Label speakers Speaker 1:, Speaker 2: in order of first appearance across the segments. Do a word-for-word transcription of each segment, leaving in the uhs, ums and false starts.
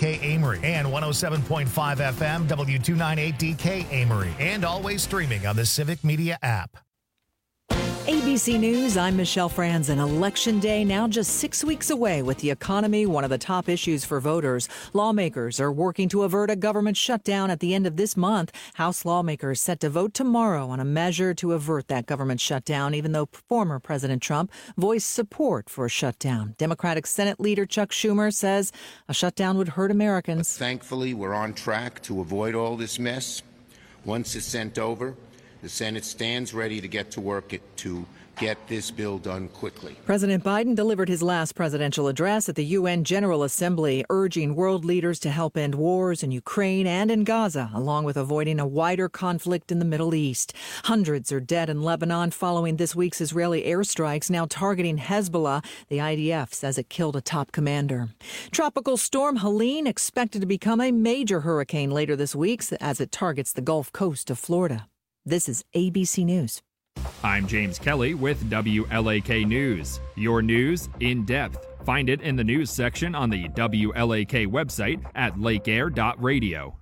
Speaker 1: K Amory and one oh seven point five F M W two ninety-eight D K Amory, and always streaming on the Civic Media app.
Speaker 2: A B C News, I'm Michelle Franzen. Election Day now just six weeks away. With the economy one of the top issues for voters, lawmakers are working to avert a government shutdown at the end of this month. House lawmakers set to vote tomorrow on a measure to avert that government shutdown, even though former President Trump voiced support for a shutdown. Democratic Senate Leader Chuck Schumer says a shutdown would hurt Americans.
Speaker 3: But thankfully, we're on track to avoid all this mess. Once it's sent over, the Senate stands ready to get to work to get this bill done quickly.
Speaker 2: President Biden delivered his last presidential address at the U N General Assembly, urging world leaders to help end wars in Ukraine and in Gaza, along with avoiding a wider conflict in the Middle East. Hundreds are dead in Lebanon following this week's Israeli airstrikes, now targeting Hezbollah. The I D F says it killed a top commander. Tropical storm Helene expected to become a major hurricane later this week as it targets the Gulf Coast of Florida. This is A B C News.
Speaker 4: I'm James Kelly with W L A K News. Your news in depth. Find it in the news section on the W L A K website at lake air dot radio.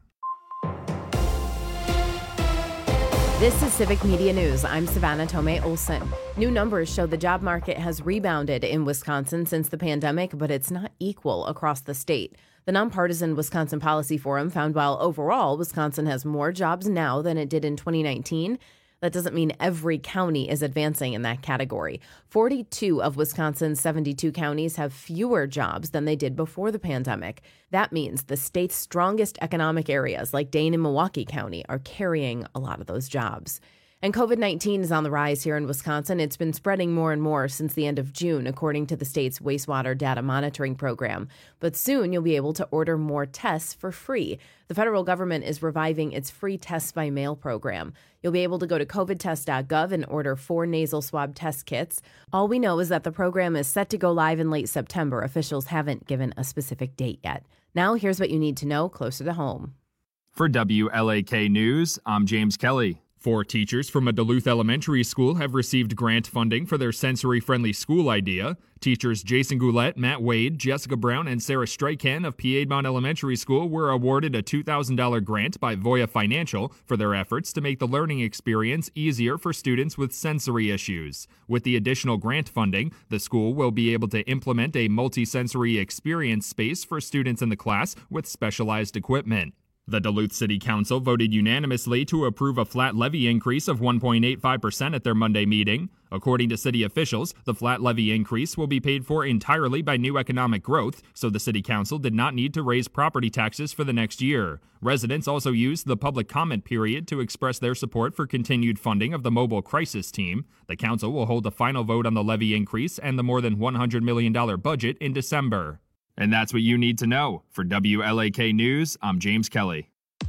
Speaker 5: This is Civic Media News. I'm Savannah Tomei Olson. New numbers show the job market has rebounded in Wisconsin since the pandemic, but it's not equal across the state. The nonpartisan Wisconsin Policy Forum found while overall Wisconsin has more jobs now than it did in twenty nineteen, that doesn't mean every county is advancing in that category. forty-two of Wisconsin's seventy-two counties have fewer jobs than they did before the pandemic. That means the state's strongest economic areas, like Dane and Milwaukee County, are carrying a lot of those jobs. And COVID nineteen is on the rise here in Wisconsin. It's been spreading more and more since the end of June, according to the state's wastewater data monitoring program. But soon you'll be able to order more tests for free. The federal government is reviving its free tests by mail program. You'll be able to go to covid test dot gov and order four nasal swab test kits. All we know is that the program is set to go live in late September. Officials haven't given a specific date yet. Now here's what you need to know closer to home.
Speaker 4: For W L A K News, I'm James Kelly. Four teachers from a Duluth elementary school have received grant funding for their sensory-friendly school idea. Teachers Jason Goulette, Matt Wade, Jessica Brown, and Sarah Strykan of Piedmont Elementary School were awarded a two thousand dollars grant by Voya Financial for their efforts to make the learning experience easier for students with sensory issues. With the additional grant funding, the school will be able to implement a multi-sensory experience space for students in the class with specialized equipment. The Duluth City Council voted unanimously to approve a flat levy increase of one point eight five percent at their Monday meeting. According to city officials, the flat levy increase will be paid for entirely by new economic growth, so the City Council did not need to raise property taxes for the next year. Residents also used the public comment period to express their support for continued funding of the mobile crisis team. The council will hold a final vote on the levy increase and the more than one hundred million dollars budget in December. And that's what you need to know. For W L A K News, I'm James Kelly.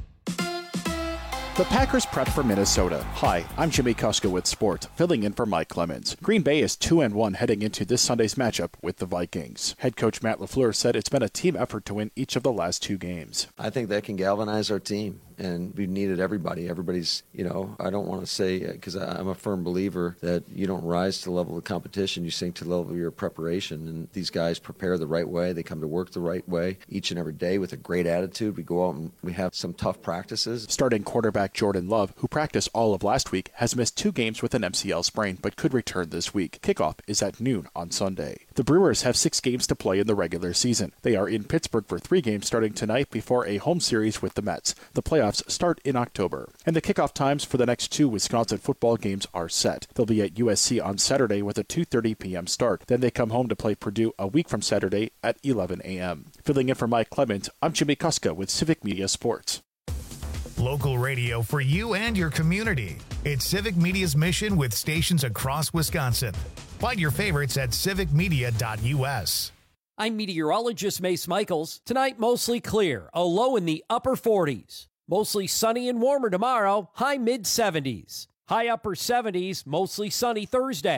Speaker 6: The Packers prep for Minnesota. Hi, I'm Jimmy Kuska with Sport, filling in for Mike Clemens. Green Bay is two and one heading into this Sunday's matchup with the Vikings. Head coach Matt LaFleur said it's been a team effort to win each of the last two games.
Speaker 7: I think that can galvanize our team, and we needed everybody. Everybody's, you know, I don't want to say, because I'm a firm believer that you don't rise to the level of competition, you sink to the level of your preparation. And these guys prepare the right way. They come to work the right way each and every day with a great attitude. We go out and we have some tough practices.
Speaker 6: Starting quarterback Jordan Love, who practiced all of last week, has missed two games with an M C L sprain but could return this week. Kickoff is at noon on Sunday. The Brewers have six games to play in the regular season. They are in Pittsburgh for three games starting tonight before a home series with the Mets. The playoffs start in October. And the kickoff times for the next two Wisconsin football games are set. They'll be at U S C on Saturday with a two thirty p.m. start. Then they come home to play Purdue a week from Saturday at eleven a.m. Filling in for Mike Clement, I'm Jimmy Kuska with Civic Media Sports.
Speaker 1: Local radio for you and your community. It's Civic Media's mission with stations across Wisconsin. Find your favorites at civic media dot u s.
Speaker 8: I'm meteorologist Mace Michaels. Tonight, mostly clear, a low in the upper forties. Mostly sunny and warmer tomorrow, high mid seventies. High upper seventies, mostly sunny Thursday.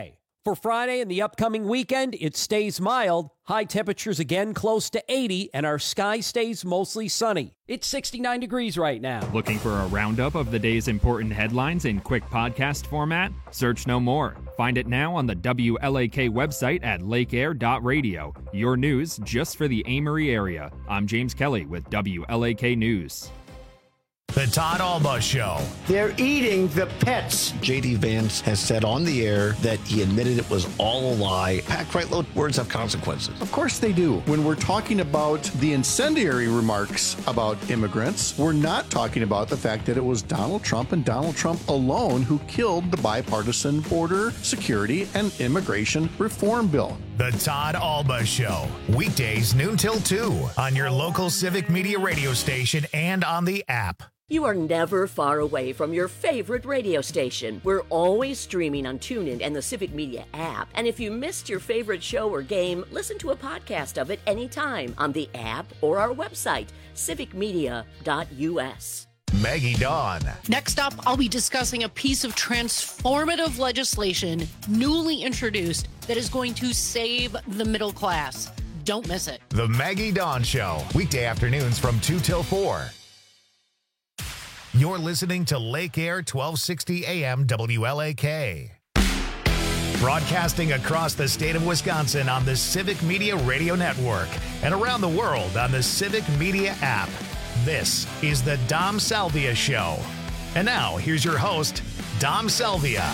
Speaker 8: For Friday and the upcoming weekend, it stays mild. High temperatures again close to eighty, and our sky stays mostly sunny. It's sixty-nine degrees right now.
Speaker 4: Looking for a roundup of the day's important headlines in quick podcast format? Search no more. Find it now on the W L A K website at lake air dot radio. Your news just for the Amory area. I'm James Kelly with W L A K News.
Speaker 1: The Todd Alba Show.
Speaker 9: They're eating the pets.
Speaker 10: J D. Vance has said on the air that he admitted it was all a lie. Pat Kreitlow, words have consequences.
Speaker 11: Of course they do. When we're talking about the incendiary remarks about immigrants, we're not talking about the fact that it was Donald Trump and Donald Trump alone who killed the bipartisan border security and immigration reform bill.
Speaker 1: The Todd Alba Show. Weekdays noon till two on your local Civic Media radio station and on the app.
Speaker 12: You are never far away from your favorite radio station. We're always streaming on TuneIn and the Civic Media app. And if you missed your favorite show or game, listen to a podcast of it anytime on the app or our website, civic media dot u s.
Speaker 1: Maggie Dawn.
Speaker 13: Next up, I'll be discussing a piece of transformative legislation newly introduced that is going to save the middle class. Don't miss it.
Speaker 1: The Maggie Dawn Show. Weekday afternoons from two till four. You're listening to Lake Air twelve sixty A M W L A K. Broadcasting across the state of Wisconsin on the Civic Media Radio Network and around the world on the Civic Media app. This is the Dom Salvia Show. And now, here's your host, Dom Salvia.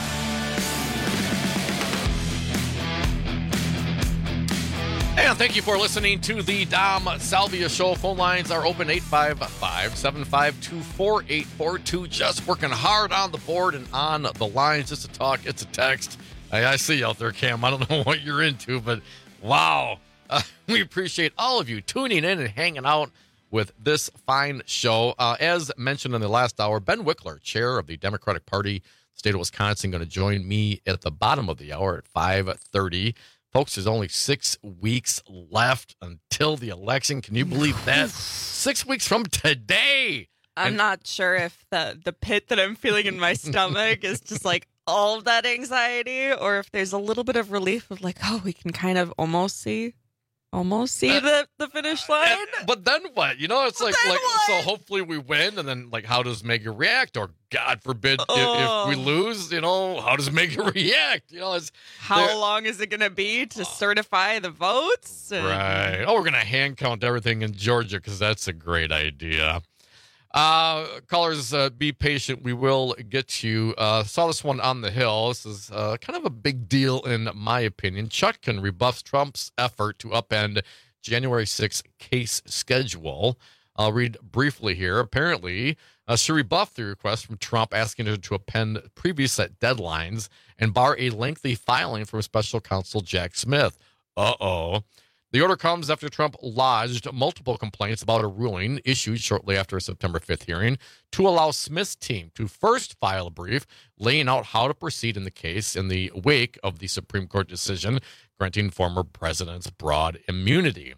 Speaker 14: And thank you for listening to the Dom Salvia Show. Phone lines are open eight five five, seven five two, four eight four two. Just working hard on the board and on the lines. Just a talk, it's a text. I, I see you out there, Cam. I don't know what you're into, but wow. Uh, we appreciate all of you tuning in and hanging out with this fine show. Uh, as mentioned in the last hour, Ben Wickler, chair of the Democratic Party, state of Wisconsin, going to join me at the bottom of the hour at five thirty. Folks, there's only six weeks left until the election. Can you believe that? Six weeks from today.
Speaker 15: I'm
Speaker 14: and-
Speaker 15: not sure if the, the pit that I'm feeling in my stomach is just like all of that anxiety, or if there's a little bit of relief of like, oh, we can kind of almost see, almost see uh, the, the finish line.
Speaker 14: And, but then what? You know, it's
Speaker 15: but
Speaker 14: like, like
Speaker 15: what?
Speaker 14: so hopefully we win, and then like how does Megan react? Or God forbid
Speaker 15: oh.
Speaker 14: if, if we lose, you know, how does Megan react? You know, it's
Speaker 15: how long is it going to be to certify the votes?
Speaker 14: And... Right. Oh, we're going to hand count everything in Georgia because that's a great idea. Uh, callers, uh, be patient. We will get to you. Uh, saw this one on the Hill. This is uh, kind of a big deal in my opinion. Chutkan rebuffs Trump's effort to upend January sixth case schedule. I'll read briefly here. Apparently, uh, she rebuffed the request from Trump asking her to append previous set deadlines and bar a lengthy filing from special counsel Jack Smith. Uh-oh. The order comes after Trump lodged multiple complaints about a ruling issued shortly after a September fifth hearing to allow Smith's team to first file a brief laying out how to proceed in the case in the wake of the Supreme Court decision granting former presidents broad immunity.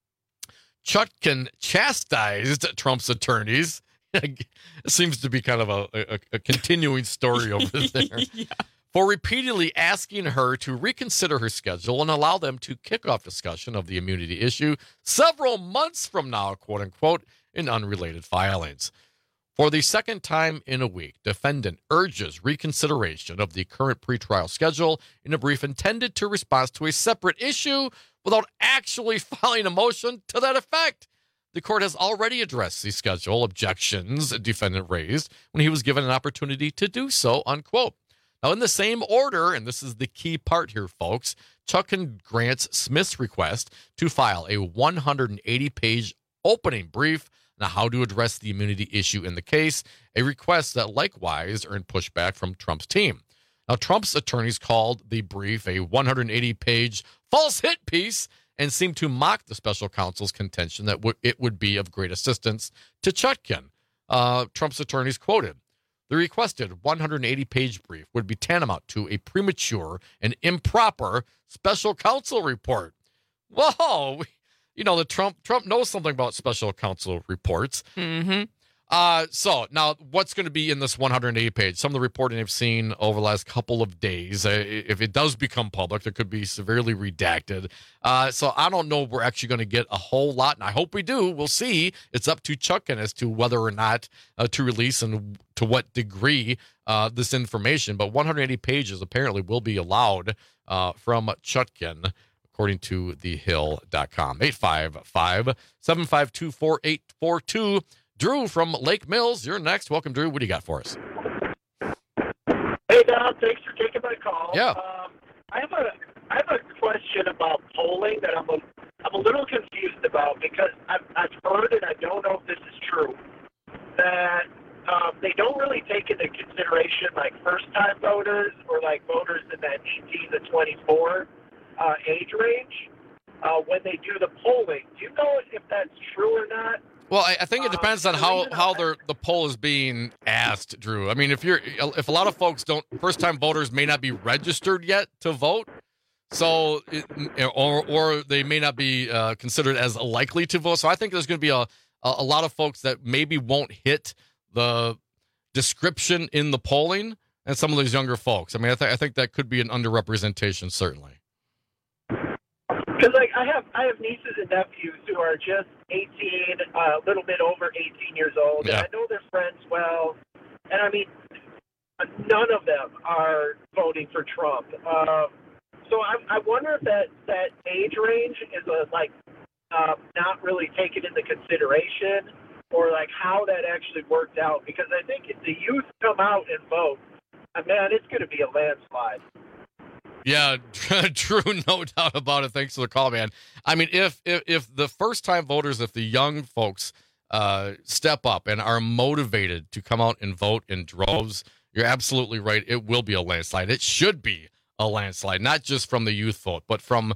Speaker 14: Chutkan chastised Trump's attorneys. It seems to be kind of a, a, a continuing story over there. Yeah. For repeatedly asking her to reconsider her schedule and allow them to kick off discussion of the immunity issue several months from now, quote unquote, in unrelated filings. For the second time in a week, defendant urges reconsideration of the current pretrial schedule in a brief intended to respond to a separate issue without actually filing a motion to that effect. The court has already addressed the schedule objections a defendant raised when he was given an opportunity to do so, unquote. Now, in the same order, and this is the key part here, folks, Chutkan grants Smith's request to file a one hundred eighty page opening brief on how to address the immunity issue in the case, a request that likewise earned pushback from Trump's team. Now, Trump's attorneys called the brief a one hundred eighty page false hit piece and seemed to mock the special counsel's contention that w- it would be of great assistance to Chutkan. Uh, Trump's attorneys quoted, "The requested one hundred eighty page brief would be tantamount to a premature and improper special counsel report." Whoa, you know, the Trump Trump knows something about special counsel reports.
Speaker 15: Mm-hmm.
Speaker 14: Uh, so now what's going to be in this one hundred eighty page? Some of the reporting I've seen over the last couple of days, uh, if it does become public, it could be severely redacted. Uh, so I don't know if we're actually going to get a whole lot, and I hope we do. We'll see. It's up to Chutkan as to whether or not uh, to release and to what degree uh, this information. But one hundred eighty pages apparently will be allowed uh, from Chutkan, according to the hill dot com. eight five five, seven five two, four eight four two. Drew from Lake Mills, you're next. Welcome, Drew. What do you got for us?
Speaker 16: Hey, Don. Thanks for taking my call.
Speaker 14: Yeah.
Speaker 16: Um, I have a I have a question about polling that I'm a I'm a little confused about because I've, I've heard, and I don't know if this is true, that um, they don't really take into consideration like first-time voters or like voters in that eighteen to twenty-four uh, age range uh, when they do the polling. Do you know if that's true or not?
Speaker 14: Well, I, I think it depends on how how the the poll is being asked, Drew. I mean, if you're if a lot of folks don't, first time voters may not be registered yet to vote, so it, or or they may not be uh, considered as likely to vote. So I think there's going to be a a lot of folks that maybe won't hit the description in the polling, and some of these younger folks. I mean, I, th- I think that could be an underrepresentation, certainly.
Speaker 16: Because like I have I have nieces and nephews who are just eighteen, a uh, little bit over eighteen years old,
Speaker 14: yeah.
Speaker 16: and I know their friends well, and I mean, none of them are voting for Trump. Um, so I, I wonder if that, that age range is a, like uh, not really taken into consideration, or like how that actually worked out. Because I think if the youth come out and vote, uh, man, it's going to be a landslide.
Speaker 14: Yeah, true, no doubt about it. Thanks for the call, man. I mean, if if, if the first-time voters, if the young folks uh, step up and are motivated to come out and vote in droves, you're absolutely right. It will be a landslide. It should be a landslide, not just from the youth vote, but from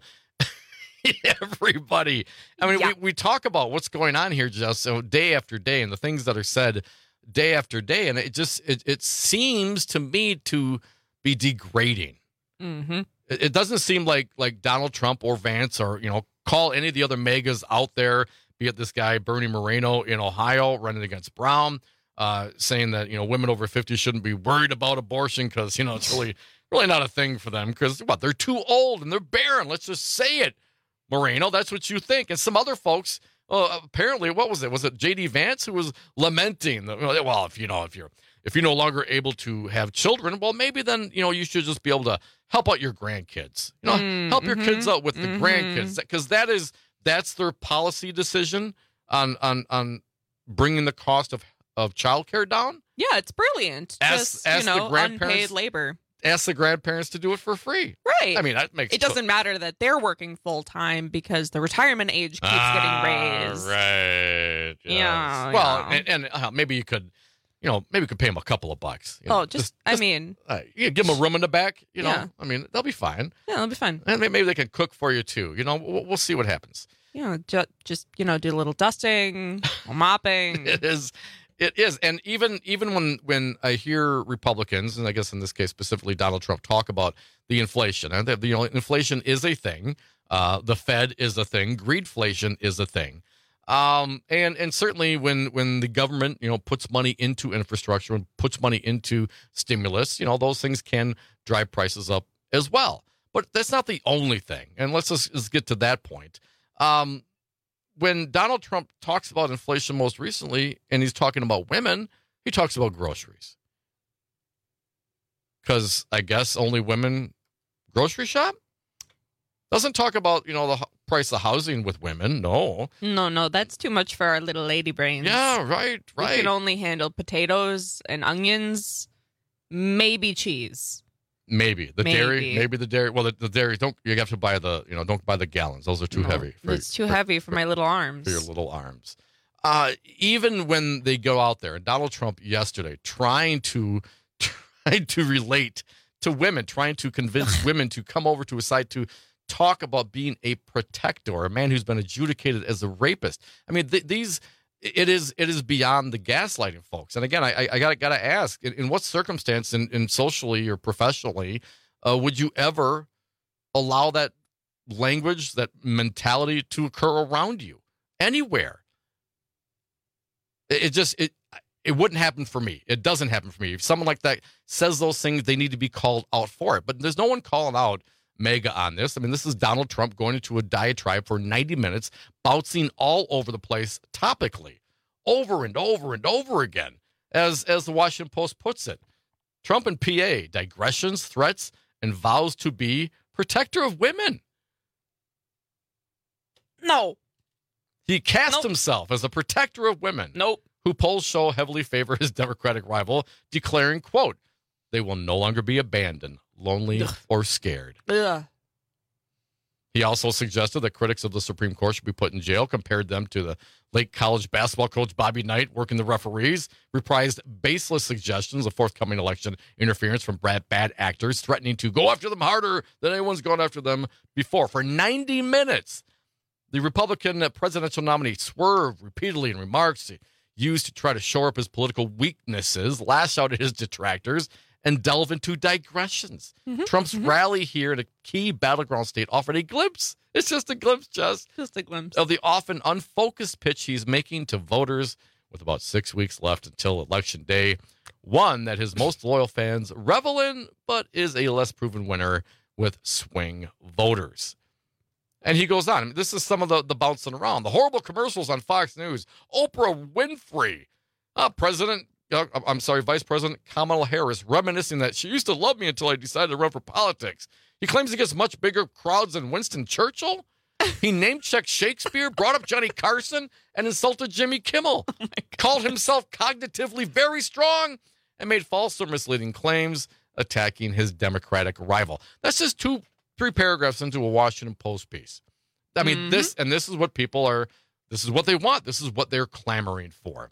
Speaker 14: everybody. I mean, yeah. we, we talk about what's going on here just so day after day and the things that are said day after day, and it just it, it seems to me to be degrading.
Speaker 15: Mm-hmm.
Speaker 14: It, it doesn't seem like like Donald Trump or Vance or, you know, call any of the other megas out there, be it this guy Bernie Moreno in Ohio running against Brown, uh, saying that, you know, women over fifty shouldn't be worried about abortion because, you know, it's really really not a thing for them because what, they're too old and they're barren. Let's just say it, Moreno. That's what you think. And some other folks, uh, apparently, what was it? Was it J D Vance who was lamenting that, well, if you know, if you're if you're no longer able to have children, well, maybe then, you know, you should just be able to help out your grandkids, you know, mm, help your mm-hmm, kids out with the mm-hmm. grandkids, because that is that's their policy decision on on on bringing the cost of of childcare down.
Speaker 15: Yeah, it's brilliant.
Speaker 14: Ask,
Speaker 15: just
Speaker 14: ask
Speaker 15: you know,
Speaker 14: the grandparents,
Speaker 15: unpaid labor.
Speaker 14: Ask the grandparents to do it for free.
Speaker 15: Right.
Speaker 14: I mean, that makes
Speaker 15: it doesn't matter that they're working full time because the retirement age keeps ah, getting raised.
Speaker 14: Right. Yes.
Speaker 15: Yeah.
Speaker 14: Well,
Speaker 15: yeah.
Speaker 14: and, and uh, maybe you could. You know, maybe we could pay them a couple of bucks. You know,
Speaker 15: oh, just, just I
Speaker 14: just,
Speaker 15: mean,
Speaker 14: uh, you give them a room in the back. You know,
Speaker 15: yeah.
Speaker 14: I mean, they'll be fine.
Speaker 15: Yeah, they'll be fine.
Speaker 14: And maybe they can cook for you too. You know, we'll, we'll see what happens.
Speaker 15: Yeah, just, just you know, do a little dusting, mopping.
Speaker 14: It is, it is, and even even when when I hear Republicans, and I guess in this case specifically Donald Trump, talk about the inflation, and that, you know, inflation is a thing. Uh, the Fed is a thing. Greedflation is a thing. Um, and, and certainly when, when the government, you know, puts money into infrastructure and puts money into stimulus, you know, those things can drive prices up as well. But that's not the only thing. And let's just, let's get to that point. Um, when Donald Trump talks about inflation most recently, and he's talking about women, he talks about groceries. Because I guess only women grocery shop? Doesn't talk about, you know, the price of housing with women. No.
Speaker 15: No, no, that's too much for our little lady brains.
Speaker 14: Yeah, right, right.
Speaker 15: We can only handle potatoes and onions, maybe cheese.
Speaker 14: Maybe. The
Speaker 15: maybe.
Speaker 14: dairy, maybe the dairy. Well, the, the dairy, don't, you have to buy the, you know, don't buy the gallons. Those are too
Speaker 15: no,
Speaker 14: heavy.
Speaker 15: For, it's too for, heavy for, for my little arms.
Speaker 14: For your little arms. Uh, even when they go out there, and Donald Trump yesterday trying to, trying to relate to women, trying to convince women to come over to his side to talk about being a protector, a man who's been adjudicated as a rapist. I mean, th- these it is it is beyond the gaslighting, folks. And again, I I gotta gotta ask, in, in what circumstance, in, in socially or professionally, uh, would you ever allow that language, that mentality to occur around you anywhere? It, it just it it wouldn't happen for me. It doesn't happen for me. If someone like that says those things, they need to be called out for it. But there's no one calling out MAGA on this. I mean, this is Donald Trump going into a diatribe for ninety minutes, bouncing all over the place topically, over and over and over again, as, as the Washington Post puts it. Trump and P A, digressions, threats, and vows to be protector of women.
Speaker 15: No.
Speaker 14: He cast
Speaker 15: nope.
Speaker 14: himself as a protector of women.
Speaker 15: Nope.
Speaker 14: Who polls show heavily favor his Democratic rival, declaring, quote, they will no longer be abandoned, lonely, Ugh. or scared.
Speaker 15: Ugh.
Speaker 14: He also suggested that critics of the Supreme Court should be put in jail, compared them to the late college basketball coach Bobby Knight working the referees, reprised baseless suggestions of forthcoming election interference from bad, bad actors, threatening to go after them harder than anyone's gone after them before. For ninety minutes, the Republican presidential nominee swerved repeatedly in remarks he used to try to shore up his political weaknesses, lash out at his detractors, and delve into digressions. Mm-hmm, Trump's mm-hmm. rally here in a key battleground state offered a glimpse. It's just a glimpse, Jess.
Speaker 15: Just a glimpse.
Speaker 14: Of the often unfocused pitch he's making to voters with about six weeks left until Election Day. One that his most loyal fans revel in, but is a less proven winner with swing voters. And he goes on. I mean, this is some of the, the bouncing around. The horrible commercials on Fox News. Oprah Winfrey. Uh, President... Uh, I'm sorry, Vice President Kamala Harris, reminiscing that she used to love me until I decided to run for politics. He claims he gets much bigger crowds than Winston Churchill. He name-checked Shakespeare, brought up Johnny Carson, and insulted Jimmy Kimmel. Oh called himself cognitively very strong, and made false or misleading claims, attacking his Democratic rival. That's just two, three paragraphs into a Washington Post piece. I mean, mm-hmm. this, and this is what people are, this is what they want. This is what they're clamoring for.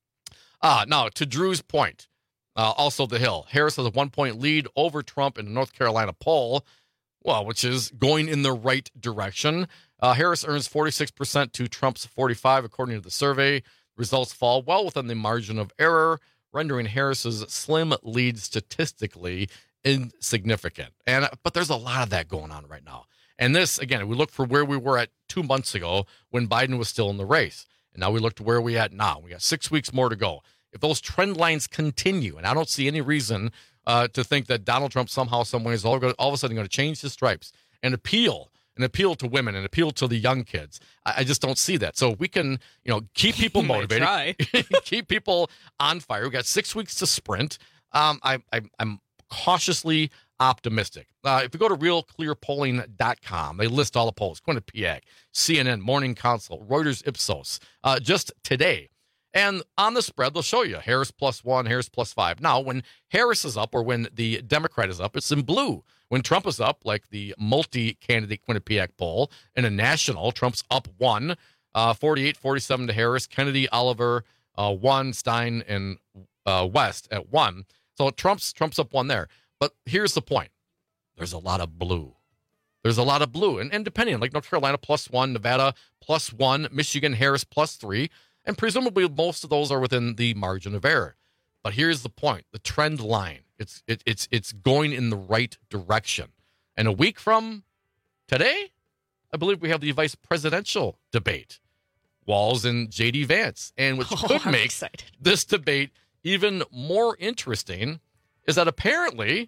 Speaker 14: Ah, now, to Drew's point, uh, also the Hill. Harris has a one-point lead over Trump in the North Carolina poll, well, which is going in the right direction. Uh, Harris earns forty-six percent to Trump's forty-five, according to the survey. Results fall well within the margin of error, rendering Harris's slim lead statistically insignificant. And but there's a lot of that going on right now. And this, again, we look for where we were at two months ago when Biden was still in the race. And now we look to where we at now. We got six weeks more to go. If those trend lines continue, and I don't see any reason uh, to think that Donald Trump somehow, some ways, all, all of a sudden going to change his stripes and appeal, and appeal to women and appeal to the young kids. I, I just don't see that. So we can, you know, keep people motivated, keep people on fire. We got six weeks to sprint. Um, I, I, I'm cautiously optimistic. Uh, if you go to real clear polling dot com, they list all the polls. Quinnipiac, C N N, Morning Consult, Reuters, Ipsos, uh, just today. And on the spread, they'll show you Harris plus one, Harris plus five. Now, when Harris is up or when the Democrat is up, it's in blue. When Trump is up, like the multi-candidate Quinnipiac poll, in a national, Trump's up one, uh, forty-eight forty-seven to Harris, Kennedy, Oliver, uh, one, Stein, and uh, West at one. So Trump's Trump's up one there. But here's the point. There's a lot of blue. There's a lot of blue. And, and depending on, like North Carolina plus one, Nevada plus one, Michigan, Harris plus three. And presumably most of those are within the margin of error. But here's the point. The trend line. It's it, it's it's going in the right direction. And a week from today, I believe we have the vice presidential debate. Walz and J D Vance. And which
Speaker 15: oh,
Speaker 14: could
Speaker 15: I'm
Speaker 14: make
Speaker 15: excited.
Speaker 14: this debate even more interesting is that apparently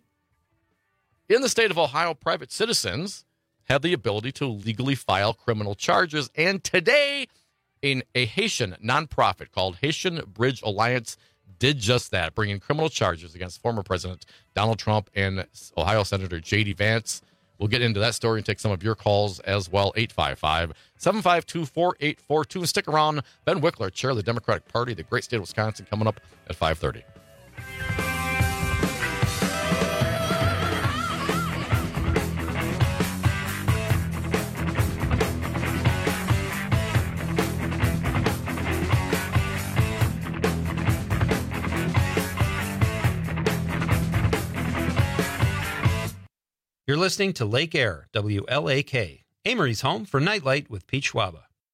Speaker 14: in the state of Ohio, private citizens have the ability to legally file criminal charges. And today, in a Haitian nonprofit called Haitian Bridge Alliance did just that, bringing criminal charges against former President Donald Trump and Ohio Senator J D Vance. We'll get into that story and take some of your calls as well. eight five five, seven five two, four eight four two. And stick around. Ben Wickler, chair of the Democratic Party, the great state of Wisconsin, coming up at five thirty.
Speaker 17: You're listening to Lake Air, W L A K, Amory's home for Nightlight with Pete Schwaba.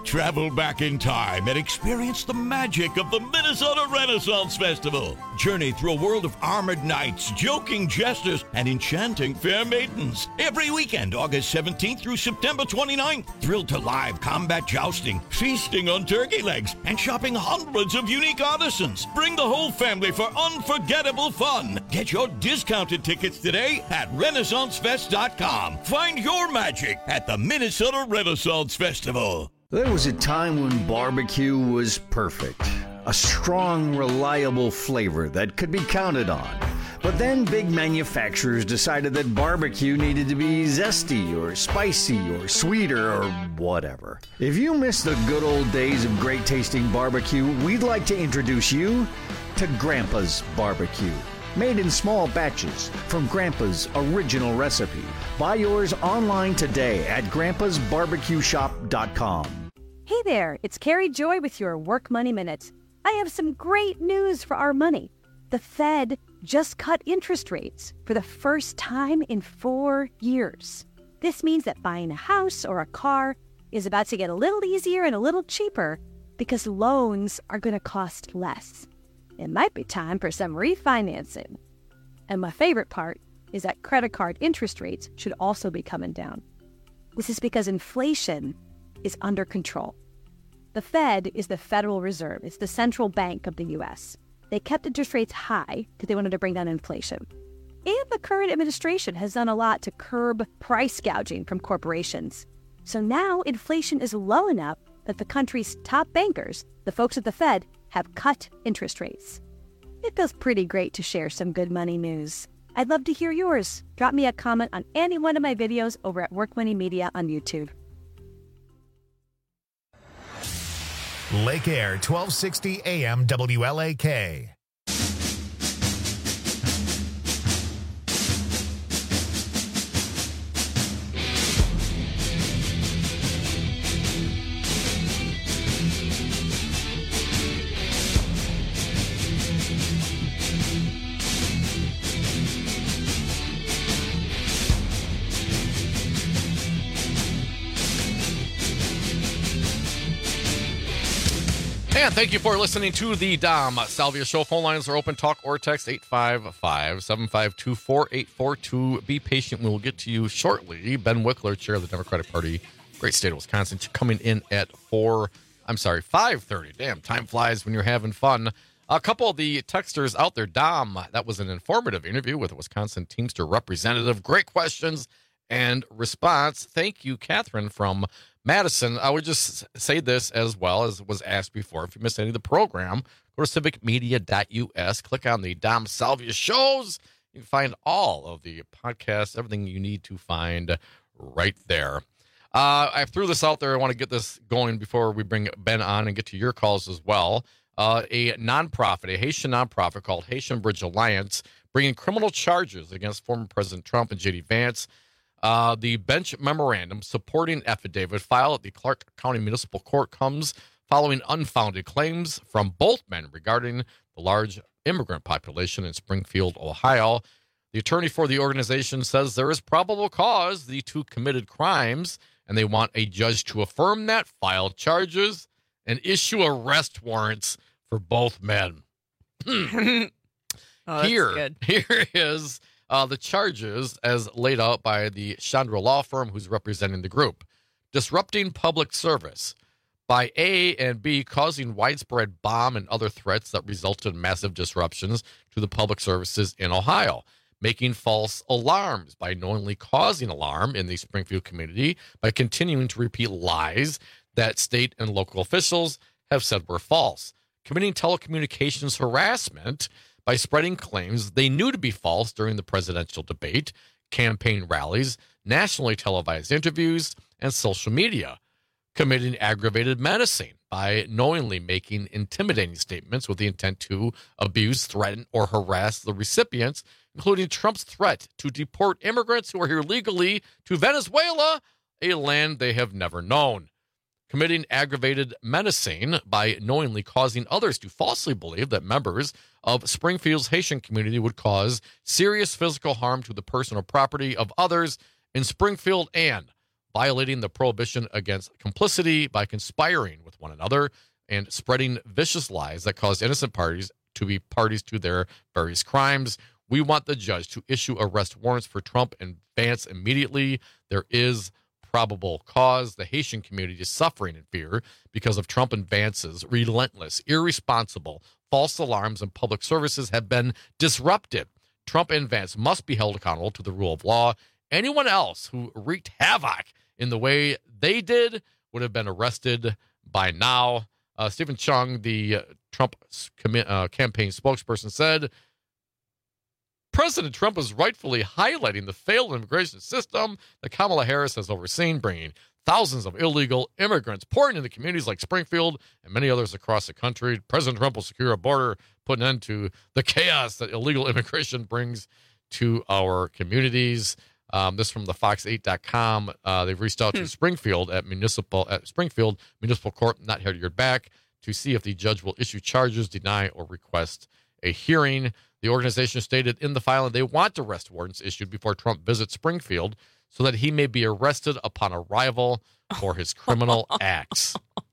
Speaker 18: Travel back in time and experience the magic of the Minnesota Renaissance Festival. Journey through a world of armored knights, joking jesters, and enchanting fair maidens. Every weekend, August seventeenth through September twenty-ninth. Thrilled to live combat jousting, feasting on turkey legs, and shopping hundreds of unique artisans. Bring the whole family for unforgettable fun. Get your discounted tickets today at Renaissance Fest dot com. Find your magic at the Minnesota Renaissance Festival.
Speaker 9: There was a time when barbecue was perfect. A strong, reliable flavor that could be counted on. But then big manufacturers decided that barbecue needed to be zesty or spicy or sweeter or whatever. If you miss the good old days of great tasting barbecue, we'd like to introduce you to Grandpa's Barbecue. Made in small batches from Grandpa's original recipe. Buy yours online today at grandpas barbecue shop dot com.
Speaker 19: Hey there, it's Carrie Joy with your Work Money Minute. I have some great news for our money. The Fed just cut interest rates for the first time in four years. This means that buying a house or a car is about to get a little easier and a little cheaper because loans are going to cost less. It might be time for some refinancing. And my favorite part is that credit card interest rates should also be coming down. This is because inflation is under control. The Fed is the Federal Reserve. It's the central bank of the U S. They kept interest rates high because they wanted to bring down inflation. And the current administration has done a lot to curb price gouging from corporations. So now inflation is low enough that the country's top bankers, the folks at the Fed, have cut interest rates. It feels pretty great to share some good money news. I'd love to hear yours. Drop me a comment on any one of my videos over at Work Money Media on YouTube.
Speaker 1: Lake Air, twelve sixty A M W L A K.
Speaker 14: And thank you for listening to the Dom Salvia Show. Phone lines are open. Talk or text eight five five, seven five two, four eight four two. Be patient. We will get to you shortly. Ben Wickler, chair of the Democratic Party, great state of Wisconsin, coming in at four, I'm sorry, five thirty. Damn, time flies when you're having fun. A couple of the texters out there. Dom, that was an informative interview with a Wisconsin Teamster representative. Great questions and response. Thank you, Catherine from Madison. I would just say this as well as was asked before. If you missed any of the program, go to civic media dot U S, click on the Dom Salvia shows. You can find all of the podcasts, everything you need to find right there. Uh, I threw this out there. I want to get this going before we bring Ben on and get to your calls as well. Uh, a nonprofit, a Haitian nonprofit called Haitian Bridge Alliance, bringing criminal charges against former President Trump and J D Vance. Uh, the bench memorandum supporting affidavit filed at the Clark County Municipal Court comes following unfounded claims from both men regarding the large immigrant population in Springfield, Ohio. The attorney for the organization says there is probable cause the two committed crimes, and they want a judge to affirm that, file charges, and issue arrest warrants for both men.
Speaker 15: Oh, that's
Speaker 14: here,
Speaker 15: good.
Speaker 14: here is uh, the charges as laid out by the Chandra law firm who's representing the group. Disrupting public service by A and B, causing widespread bomb and other threats that resulted in massive disruptions to the public services in Ohio. Making false alarms by knowingly causing alarm in the Springfield community by continuing to repeat lies that state and local officials have said were false. Committing telecommunications harassment by spreading claims they knew to be false during the presidential debate, campaign rallies, nationally televised interviews, and social media. Committing aggravated menacing by knowingly making intimidating statements with the intent to abuse, threaten, or harass the recipients, including Trump's threat to deport immigrants who are here legally to Venezuela, a land they have never known. Committing aggravated menacing by knowingly causing others to falsely believe that members of Springfield's Haitian community would cause serious physical harm to the personal property of others in Springfield and violating the prohibition against complicity by conspiring with one another and spreading vicious lies that caused innocent parties to be parties to their various crimes. We want the judge to issue arrest warrants for Trump and Vance immediately. There is probable cause. The Haitian community is suffering in fear because of Trump and Vance's relentless, irresponsible, false alarms, and public services have been disrupted. Trump and Vance must be held accountable to the rule of law. Anyone else who wreaked havoc in the way they did would have been arrested by now. Uh, Stephen Chung, the uh, Trump com- uh, campaign spokesperson, said, President Trump is rightfully highlighting the failed immigration system that Kamala Harris has overseen, bringing thousands of illegal immigrants pouring into communities like Springfield and many others across the country. President Trump will secure a border, put an end to the chaos that illegal immigration brings to our communities. Um, this from the fox eight dot com. Uh, they've reached out to Springfield at municipal at Springfield Municipal Court, not heard back, to see if the judge will issue charges, deny, or request a hearing. The organization stated in the filing they want arrest warrants issued before Trump visits Springfield so that he may be arrested upon arrival for his criminal acts.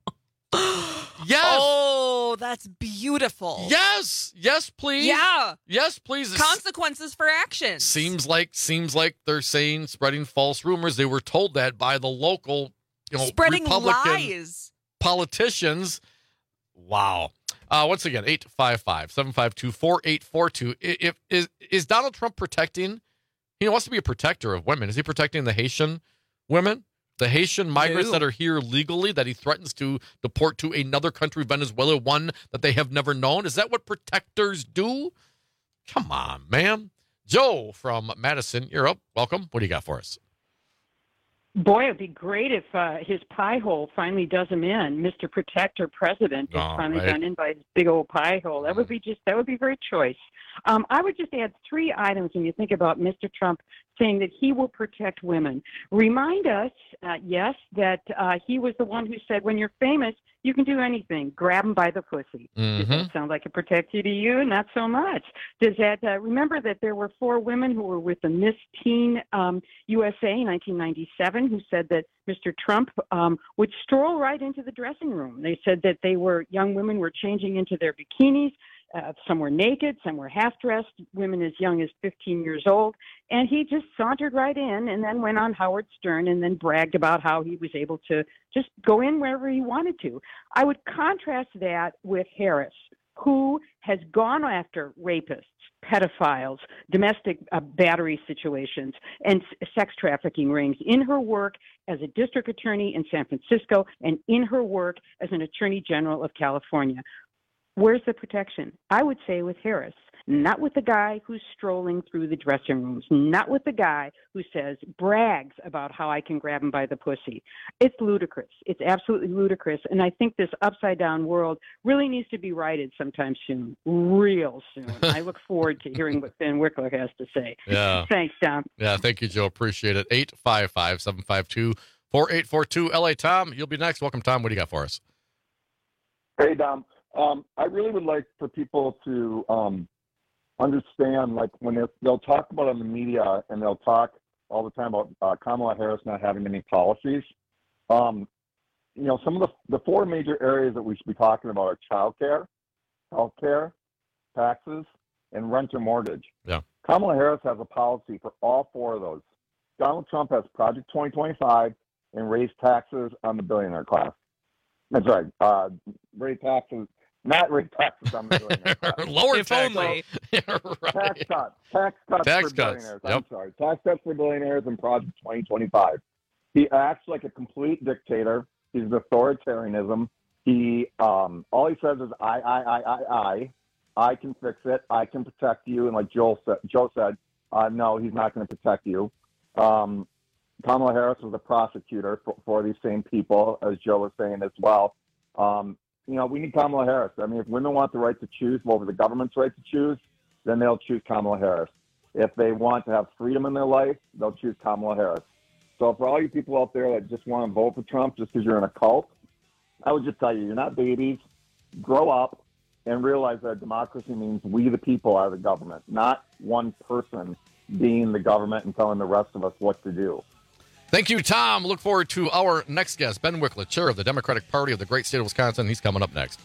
Speaker 14: Yes.
Speaker 15: Oh, that's beautiful.
Speaker 14: Yes. Yes, please.
Speaker 15: Yeah.
Speaker 14: Yes, please.
Speaker 15: Consequences for action.
Speaker 14: Seems like seems like they're saying spreading false rumors. They were told that by the local, you know,
Speaker 15: spreading
Speaker 14: Republican
Speaker 15: lies.
Speaker 14: Politicians. Wow. Uh, once again, eight five five, seven five two, four eight four two. If, is, is Donald Trump protecting? He wants to be a protector of women. Is he protecting the Haitian women? The Haitian migrants
Speaker 15: No.
Speaker 14: that are here legally that he threatens to deport to another country, Venezuela, one that they have never known? Is that what protectors do? Come on, man. Joe from Madison, you're up. Welcome. What do you got for us?
Speaker 20: Boy, it'd be great if uh, his pie hole finally does him in. Mister Protector President is
Speaker 14: Oh,
Speaker 20: finally
Speaker 14: right.
Speaker 20: done in by his big old pie hole. That would be just that would be very choice. Um, I would just add three items when you think about Mister Trump saying that he will protect women. Remind us, uh, yes, that uh, he was the one who said, when you're famous, you can do anything. Grab them by the pussy. Does
Speaker 14: Mhm.
Speaker 20: that sound like it protects you to you? Not so much. Does that uh, remember that there were four women who were with the Miss Teen um, U S A in nineteen ninety-seven who said that Mister Trump um, would stroll right into the dressing room. They said that they were young women were changing into their bikinis. Uh, some were naked, some were half-dressed, women as young as fifteen years old. And he just sauntered right in and then went on Howard Stern and then bragged about how he was able to just go in wherever he wanted to. I would contrast that with Harris, who has gone after rapists, pedophiles, domestic uh, battery situations, and s- sex trafficking rings in her work as a district attorney in San Francisco and in her work as an attorney general of California. Where's the protection? I would say with Harris, not with the guy who's strolling through the dressing rooms, not with the guy who says, brags about how I can grab him by the pussy. It's ludicrous. It's absolutely ludicrous. And I think this upside down world really needs to be righted sometime soon, real soon. I look forward to hearing what Ben Wickler has to say.
Speaker 14: Yeah.
Speaker 20: Thanks, Tom.
Speaker 14: Yeah, thank you, Joe. Appreciate it. eight five five, seven five two, four eight four two. L A Tom, you'll be next. Welcome, Tom. What do you got for us?
Speaker 21: Hey, Dom. Um, I really would like for people to um, understand, like, when they're- they'll talk about it in the media and they'll talk all the time about uh, Kamala Harris not having any policies. Um, you know, some of the, the four major areas that we should be talking about are childcare, healthcare, taxes, and rent or mortgage.
Speaker 14: Yeah.
Speaker 21: Kamala Harris has a policy for all four of those. Donald Trump has Project twenty twenty-five and raised taxes on the billionaire class. That's right. Uh, raise taxes, not raise taxes on the billionaire class.
Speaker 14: Lower
Speaker 21: If
Speaker 14: tax.
Speaker 21: only.
Speaker 14: Yeah, right.
Speaker 21: Tax cuts. Tax cuts
Speaker 14: Tax
Speaker 21: for
Speaker 14: cuts.
Speaker 21: billionaires.
Speaker 14: Yep.
Speaker 21: I'm sorry. Tax cuts for billionaires and Project twenty twenty-five. He acts like a complete dictator. He's authoritarianism. He um, all he says is I, I, I, I, I. I can fix it. I can protect you. And like Joel said, Joe said, uh, no, he's not going to protect you. Um, Kamala Harris was a prosecutor for, for these same people, as Joe was saying as well. Um, you know, we need Kamala Harris. I mean, if women want the right to choose over the government's right to choose, then they'll choose Kamala Harris. If they want to have freedom in their life, they'll choose Kamala Harris. So for all you people out there that just want to vote for Trump just because you're in a cult, I would just tell you, you're not babies. Grow up and realize that democracy means we the people are the government, not one person being the government and telling the rest of us what to do.
Speaker 14: Thank you, Tom. Look forward to our next guest, Ben Wicklund, chair of the Democratic Party of the great state of Wisconsin. He's coming up next.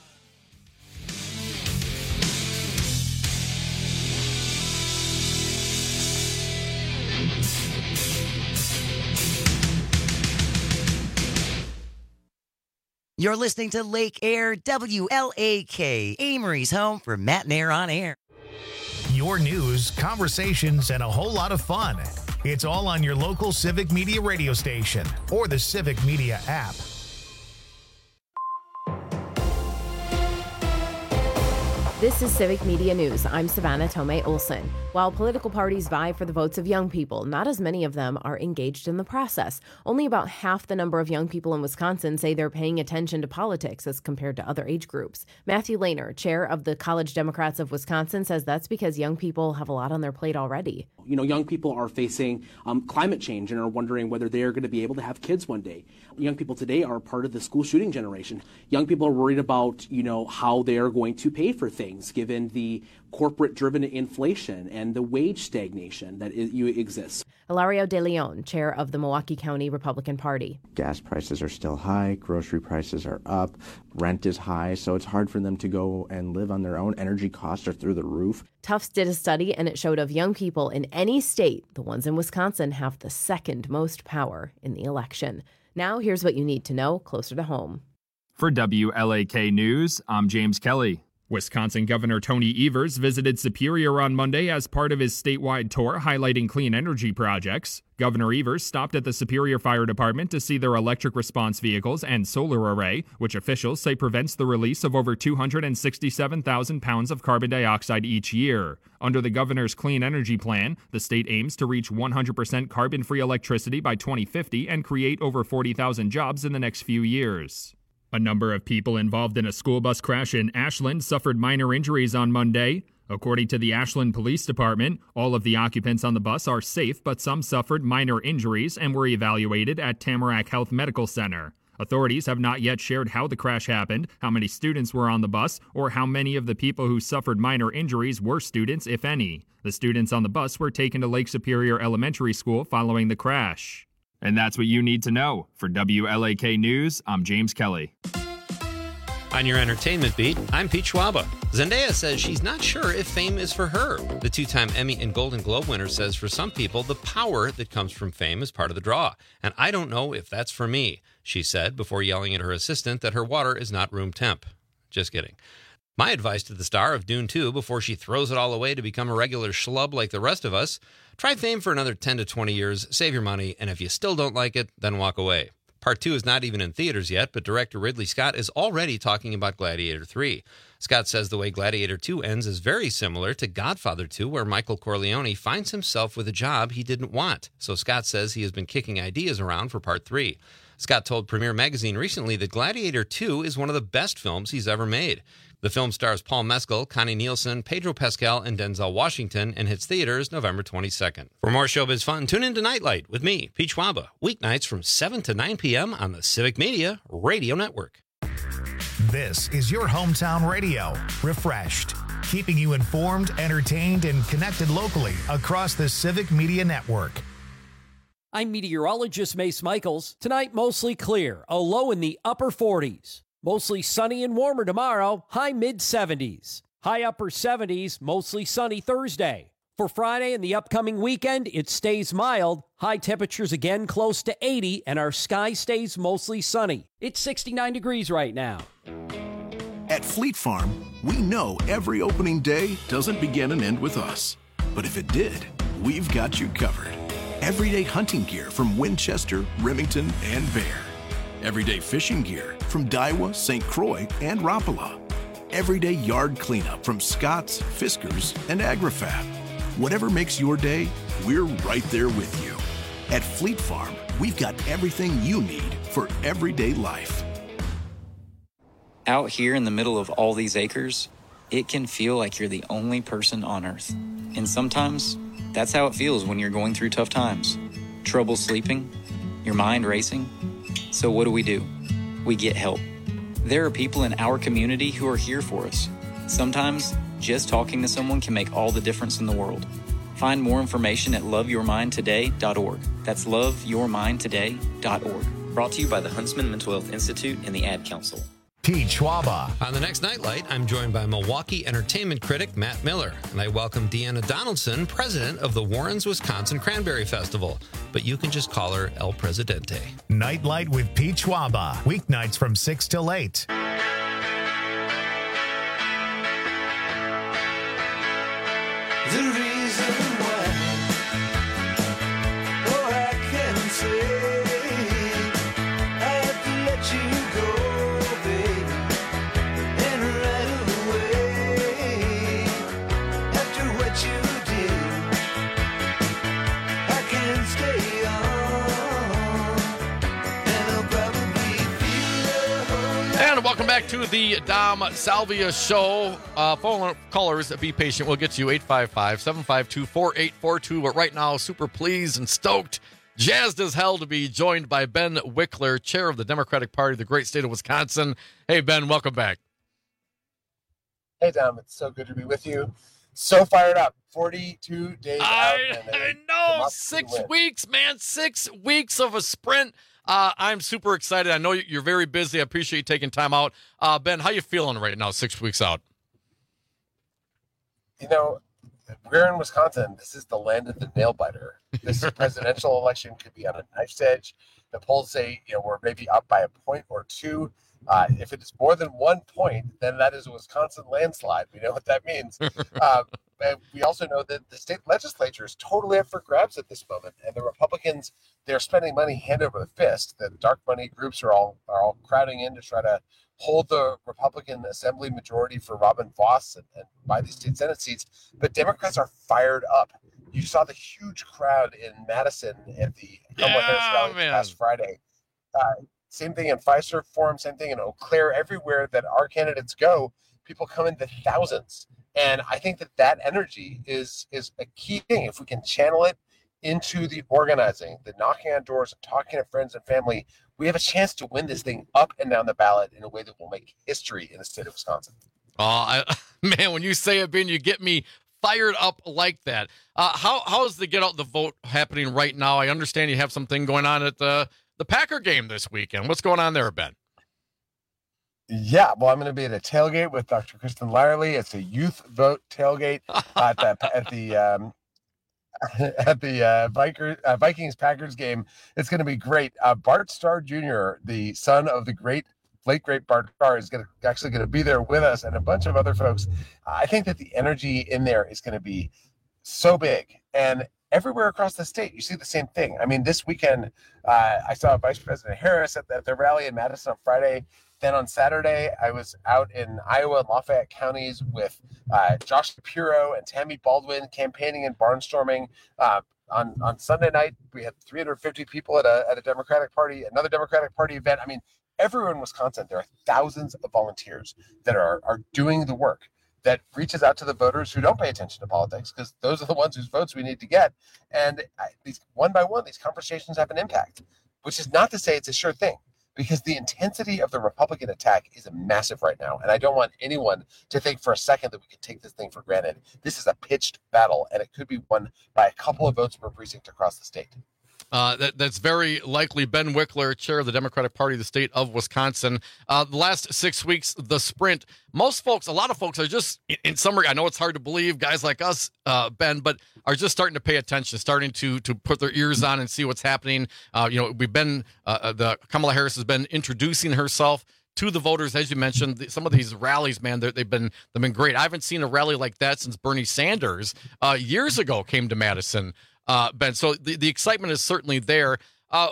Speaker 3: You're listening to Lake Air W L A K, Amory's home for Matt and Air on Air.
Speaker 1: Your news, conversations, and a whole lot of fun. It's all on your local Civic Media radio station or the Civic Media app.
Speaker 5: This is Civic Media News. I'm Savannah Tomei Olson. While political parties vie for the votes of young people, not as many of them are engaged in the process. Only about half the number of young people in Wisconsin say they're paying attention to politics as compared to other age groups. Matthew Lehner, chair of the College Democrats of Wisconsin, says that's because young people have a lot on their plate already.
Speaker 22: You know, young people are facing um, climate change and are wondering whether they're going to be able to have kids one day. Young people today are part of the school shooting generation. Young people are worried about, you know, how they are going to pay for things given the corporate-driven inflation and the wage stagnation that is, you, exists.
Speaker 5: Hilario De Leon, chair of the Milwaukee County Republican Party.
Speaker 23: Gas prices are still high, grocery prices are up, rent is high, so it's hard for them to go and live on their own. Energy costs are through the roof.
Speaker 5: Tufts did a study, and it showed of young people in any state, the ones in Wisconsin have the second most power in the election. Now, here's what you need to know closer to home.
Speaker 4: For W L A K News, I'm James Kelly. Wisconsin Governor Tony Evers visited Superior on Monday as part of his statewide tour highlighting clean energy projects. Governor Evers stopped at the Superior Fire Department to see their electric response vehicles and solar array, which officials say prevents the release of over two hundred sixty-seven thousand pounds of carbon dioxide each year. Under the governor's clean energy plan, the state aims to reach one hundred percent carbon-free electricity by twenty fifty and create over forty thousand jobs in the next few years. A number of people involved in a school bus crash in Ashland suffered minor injuries on Monday. According to the Ashland Police Department, all of the occupants on the bus are safe, but some suffered minor injuries and were evaluated at Tamarack Health Medical Center. Authorities have not yet shared how the crash happened, how many students were on the bus, or how many of the people who suffered minor injuries were students, if any. The students on the bus were taken to Lake Superior Elementary School following the crash. And that's what you need to know. For W L A K News, I'm James Kelly.
Speaker 24: On your entertainment beat, I'm Pete Schwaba. Zendaya says she's not sure if fame is for her. The two-time Emmy and Golden Globe winner says for some people, the power that comes from fame is part of the draw. And I don't know if that's for me, she said before yelling at her assistant that her water is not room temp. Just kidding. My advice to the star of Dune two before she throws it all away to become a regular schlub like the rest of us, try fame for another ten to twenty years, save your money, and if you still don't like it, then walk away. Part two is not even in theaters yet, but director Ridley Scott is already talking about Gladiator three. Scott says the way Gladiator two ends is very similar to Godfather two, where Michael Corleone finds himself with a job he didn't want. So Scott says he has been kicking ideas around for part three. Scott told Premiere Magazine recently that Gladiator two is one of the best films he's ever made. The film stars Paul Mescal, Connie Nielsen, Pedro Pascal, and Denzel Washington and hits theaters November twenty-second. For more showbiz fun, tune in to Nightlight with me, Pete Schwaba, weeknights from seven to nine p.m. on the Civic Media Radio Network.
Speaker 1: This is your hometown radio, refreshed, keeping you informed, entertained, and connected locally across the Civic Media Network.
Speaker 8: I'm meteorologist Mace Michaels. Tonight, mostly clear, a low in the upper forties. Mostly sunny and warmer tomorrow, high mid-seventies. High upper seventies, mostly sunny Thursday. For Friday and the upcoming weekend, it stays mild. High temperatures again close to eighty, and our sky stays mostly sunny. It's sixty-nine degrees right now.
Speaker 25: At Fleet Farm, we know every opening day doesn't begin and end with us. But if it did, we've got you covered. Everyday hunting gear from Winchester, Remington, and Bear. Everyday fishing gear from Daiwa, Saint Croix, and Rapala. Everyday yard cleanup from Scott's, Fiskars, and AgriFab. Whatever makes your day, we're right there with you. At Fleet Farm, we've got everything you need for everyday life.
Speaker 26: Out here in the middle of all these acres, it can feel like you're the only person on Earth. And sometimes, that's how it feels when you're going through tough times. Trouble sleeping, your mind racing. So what do we do? We get help. There are people in our community who are here for us. Sometimes, just talking to someone can make all the difference in the world. Find more information at love your mind today dot org. That's love your mind today dot org. Brought to you by the Huntsman Mental Health Institute and the Ad Council.
Speaker 1: Pete Schwaba.
Speaker 24: On the next Nightlight, I'm joined by Milwaukee entertainment critic Matt Miller, and I welcome Deanna Donaldson, president of the Warrens, Wisconsin Cranberry Festival. But you can just call her El Presidente.
Speaker 1: Nightlight with Pete Schwaba. Weeknights from six till eight.
Speaker 2: The reason why, oh, I can say, I have to let you go, baby, and right away, after what you did, I can stay on, and I'll probably feel the
Speaker 14: And welcome back to the Dom Salvia Show. Uh, phone callers, be patient. We'll get to you, eight five five, seven five two, four eight four two. But right now, super pleased and stoked, jazzed as hell to be joined by Ben Wickler, chair of the Democratic Party of the great state of Wisconsin. Hey, Ben, welcome back.
Speaker 6: Hey, Dom, it's so good to be with you. So fired up. forty-two days
Speaker 14: I,
Speaker 6: out. And
Speaker 14: I know. Six weeks, man. Six weeks of a sprint. Uh, I'm super excited. I know you're very busy. I appreciate you taking time out. Uh, Ben, how you feeling right now, six weeks out?
Speaker 6: You know, we're in Wisconsin. This is the land of the nail biter. This presidential election could be on a knife's edge. The polls say, you know, we're maybe up by a point or two. Uh, if it is more than one point, then that is a Wisconsin landslide. We know what that means. uh, and we also know that the state legislature is totally up for grabs at this moment. And the Republicans, they're spending money hand over fist. The dark money groups are all are all crowding in to try to hold the Republican Assembly majority for Robin Voss and, and buy these state Senate seats. But Democrats are fired up. You saw the huge crowd in Madison at the Kamala
Speaker 14: Yeah,
Speaker 6: Harris rally
Speaker 14: man.
Speaker 6: last Friday. Uh, same thing in Pfizer Forum, same thing in Eau Claire. Everywhere that our candidates go, people come in the thousands. And I think that that energy is is a key thing. If we can channel it into the organizing, the knocking on doors, and talking to friends and family, we have a chance to win this thing up and down the ballot in a way that will make history in the state of Wisconsin.
Speaker 14: Oh, I, man, when you say it, Ben, you get me fired up like that. Uh, how how is the get out the vote happening right now? I understand you have something going on at the the Packer game this weekend. What's going on there, Ben?
Speaker 6: Yeah, well, I'm going to be at a tailgate with Doctor Kristen Lyerly. It's a youth vote tailgate at the at the um, at the uh, Viker, uh, Vikings Packers game. It's going to be great. Uh, Bart Starr Junior, the son of the great late great Bart Starr, is going to actually going to be there with us, and a bunch of other folks. I think that the energy in there is going to be so big, and everywhere across the state, you see the same thing. I mean, this weekend, uh, I saw Vice President Harris at the, at the rally in Madison on Friday. Then on Saturday, I was out in Iowa and Lafayette counties with uh, Josh Shapiro and Tammy Baldwin campaigning and barnstorming. Uh, on, on Sunday night, we had three hundred fifty people at a, at a Democratic Party, another Democratic Party event. I mean, everywhere in Wisconsin, there are thousands of volunteers that are, are doing the work that reaches out to the voters who don't pay attention to politics, because those are the ones whose votes we need to get. And I, these one by one, these conversations have an impact, which is not to say it's a sure thing, because the intensity of the Republican attack is massive right now. And I don't want anyone to think for a second that we can take this thing for granted. This is a pitched battle, and it could be won by a couple of votes per precinct across the state.
Speaker 14: Uh, that, that's very likely. Ben Wickler, chair of the Democratic Party of the state of Wisconsin. Uh, the last six weeks, the sprint, most folks, a lot of folks are just, in, in summary, I know it's hard to believe, guys like us, uh, Ben, but are just starting to pay attention, starting to to put their ears on and see what's happening. Uh, you know, we've been, uh, the Kamala Harris has been introducing herself to the voters, as you mentioned. The, some of these rallies, man, they've been they've been great. I haven't seen a rally like that since Bernie Sanders uh, years ago came to Madison. Uh, Ben, so the, the excitement is certainly there. Uh,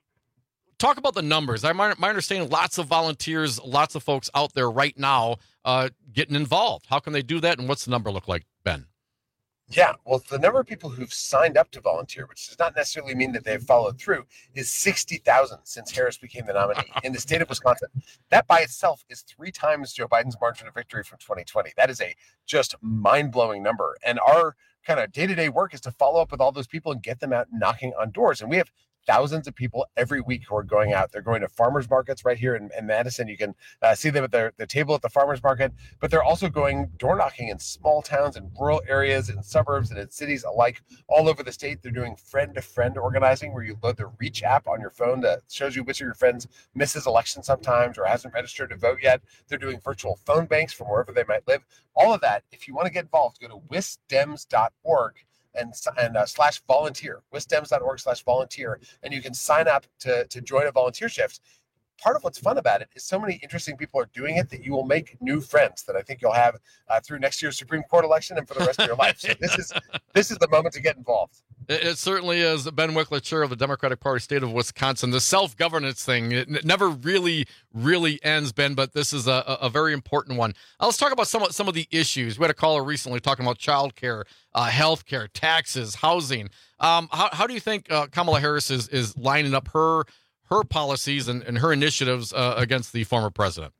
Speaker 14: talk about the numbers. I my, my understanding, lots of volunteers, lots of folks out there right now uh, getting involved. How can they do that, and what's the number look like, Ben?
Speaker 6: Yeah, well, the number of people who've signed up to volunteer, which does not necessarily mean that they've followed through, is sixty thousand since Harris became the nominee in the state of Wisconsin. That by itself is three times Joe Biden's margin of victory from twenty twenty. That is a just mind-blowing number. And our kind of day-to-day work is to follow up with all those people and get them out knocking on doors. And we have thousands of people every week who are going out. They're going to farmers markets right here in, in Madison. You can uh, see them at their, the table at the farmers market, but they're also going door knocking in small towns and rural areas and suburbs and in cities alike all over the state. They're doing friend to friend organizing where you load the Reach app on your phone that shows you which of your friends misses election sometimes or hasn't registered to vote yet. They're doing virtual phone banks from wherever they might live. All of that. If you want to get involved, go to wisdems dot org and and uh, slash volunteer, wisdems dot org slash volunteer, and you can sign up to to join a volunteer shift. Part of what's fun about it is so many interesting people are doing it that you will make new friends that I think you'll have uh, through next year's Supreme Court election and for the rest of your life. So this is this is the moment to get involved.
Speaker 14: It, it certainly is. Ben Wickler, chair of the Democratic Party, state of Wisconsin. The self-governance thing, it n- never really, really ends, Ben, but this is a, a very important one. Uh, let's talk about some of, some of the issues. We had a caller recently talking about childcare, uh, health care, taxes, housing. Um, how, how do you think uh, Kamala Harris is, is lining up her her policies and, and her initiatives uh, against the former president?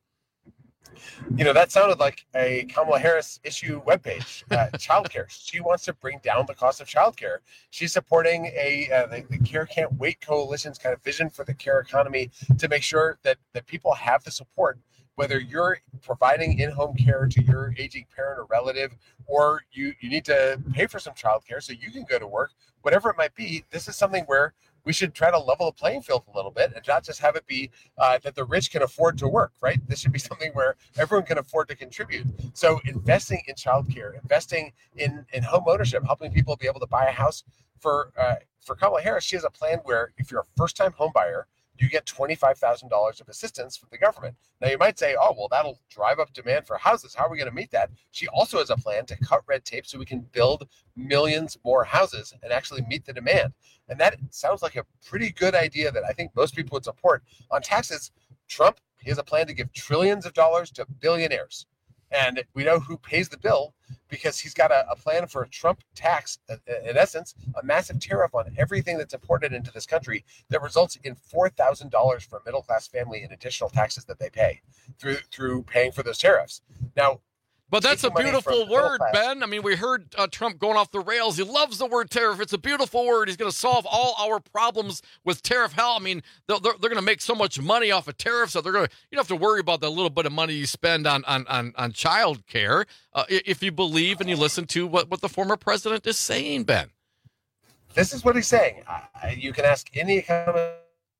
Speaker 6: You know, that sounded like a Kamala Harris issue webpage. Uh, childcare. She wants to bring down the cost of childcare. She's supporting a uh, the, the Care Can't Wait Coalition's kind of vision for the care economy to make sure that that people have the support, whether you're providing in-home care to your aging parent or relative, or you you need to pay for some childcare so you can go to work, whatever it might be. This is something where we should try to level the playing field a little bit and not just have it be uh, that the rich can afford to work, right? This should be something where everyone can afford to contribute. So investing in childcare, investing in, in home ownership, helping people be able to buy a house. For uh, for Kamala Harris, she has a plan where if you're a first-time home buyer, you get twenty-five thousand dollars of assistance from the government. Now, you might say, oh, well, that'll drive up demand for houses. How are we going to meet that? She also has a plan to cut red tape so we can build millions more houses and actually meet the demand. And that sounds like a pretty good idea that I think most people would support. On taxes, Trump, he has a plan to give trillions of dollars to billionaires. And we know who pays the bill because he's got a, a plan for a Trump tax, in essence, a massive tariff on everything that's imported into this country that results in four thousand dollars for a middle-class family in additional taxes that they pay through through paying for those tariffs. Now,
Speaker 14: but that's a beautiful word, Ben. I mean, we heard uh, Trump going off the rails. He loves the word tariff. It's a beautiful word. He's going to solve all our problems with tariff. Hell, I mean, they're, they're, they're going to make so much money off of tariffs that they're going to, you don't have to worry about the little bit of money you spend on on on, on child care uh, if you believe and you listen to what, what the former president is saying, Ben.
Speaker 6: This is what he's saying. Uh, you can ask any economist.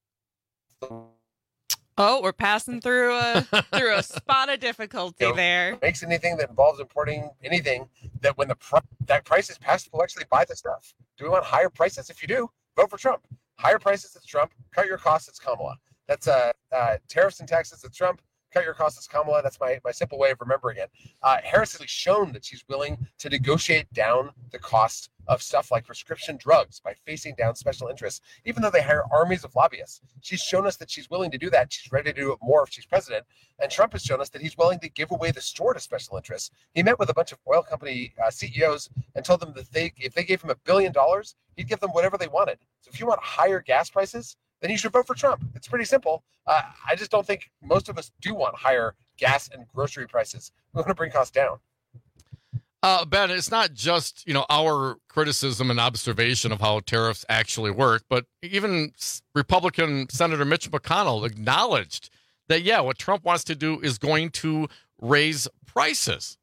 Speaker 15: Oh, we're passing through a through a spot of difficulty
Speaker 6: You know,
Speaker 15: there.
Speaker 6: Makes anything that involves importing anything that when the pr- that price is passed, we'll actually buy the stuff. Do we want higher prices? If you do, vote for Trump. Higher prices, it's Trump. Cut your costs, it's Kamala. That's uh, uh, tariffs and taxes, it's Trump. Cut your costs, it's Kamala. That's my, my simple way of remembering it. Uh, Harris has shown that she's willing to negotiate down the cost of stuff like prescription drugs by facing down special interests, even though they hire armies of lobbyists. She's shown us that she's willing to do that. She's ready to do it more if she's president. And Trump has shown us that he's willing to give away the store to special interests. He met with a bunch of oil company uh, C E Os and told them that they, if they gave him a billion dollars, he'd give them whatever they wanted. So if you want higher gas prices, then you should vote for Trump. It's pretty simple. Uh, I just don't think most of us do want higher gas and grocery prices. We want to bring costs down.
Speaker 14: Uh, Ben, it's not just, you know, our criticism and observation of how tariffs actually work, but even Republican Senator Mitch McConnell acknowledged that, yeah, what Trump wants to do is going to raise prices.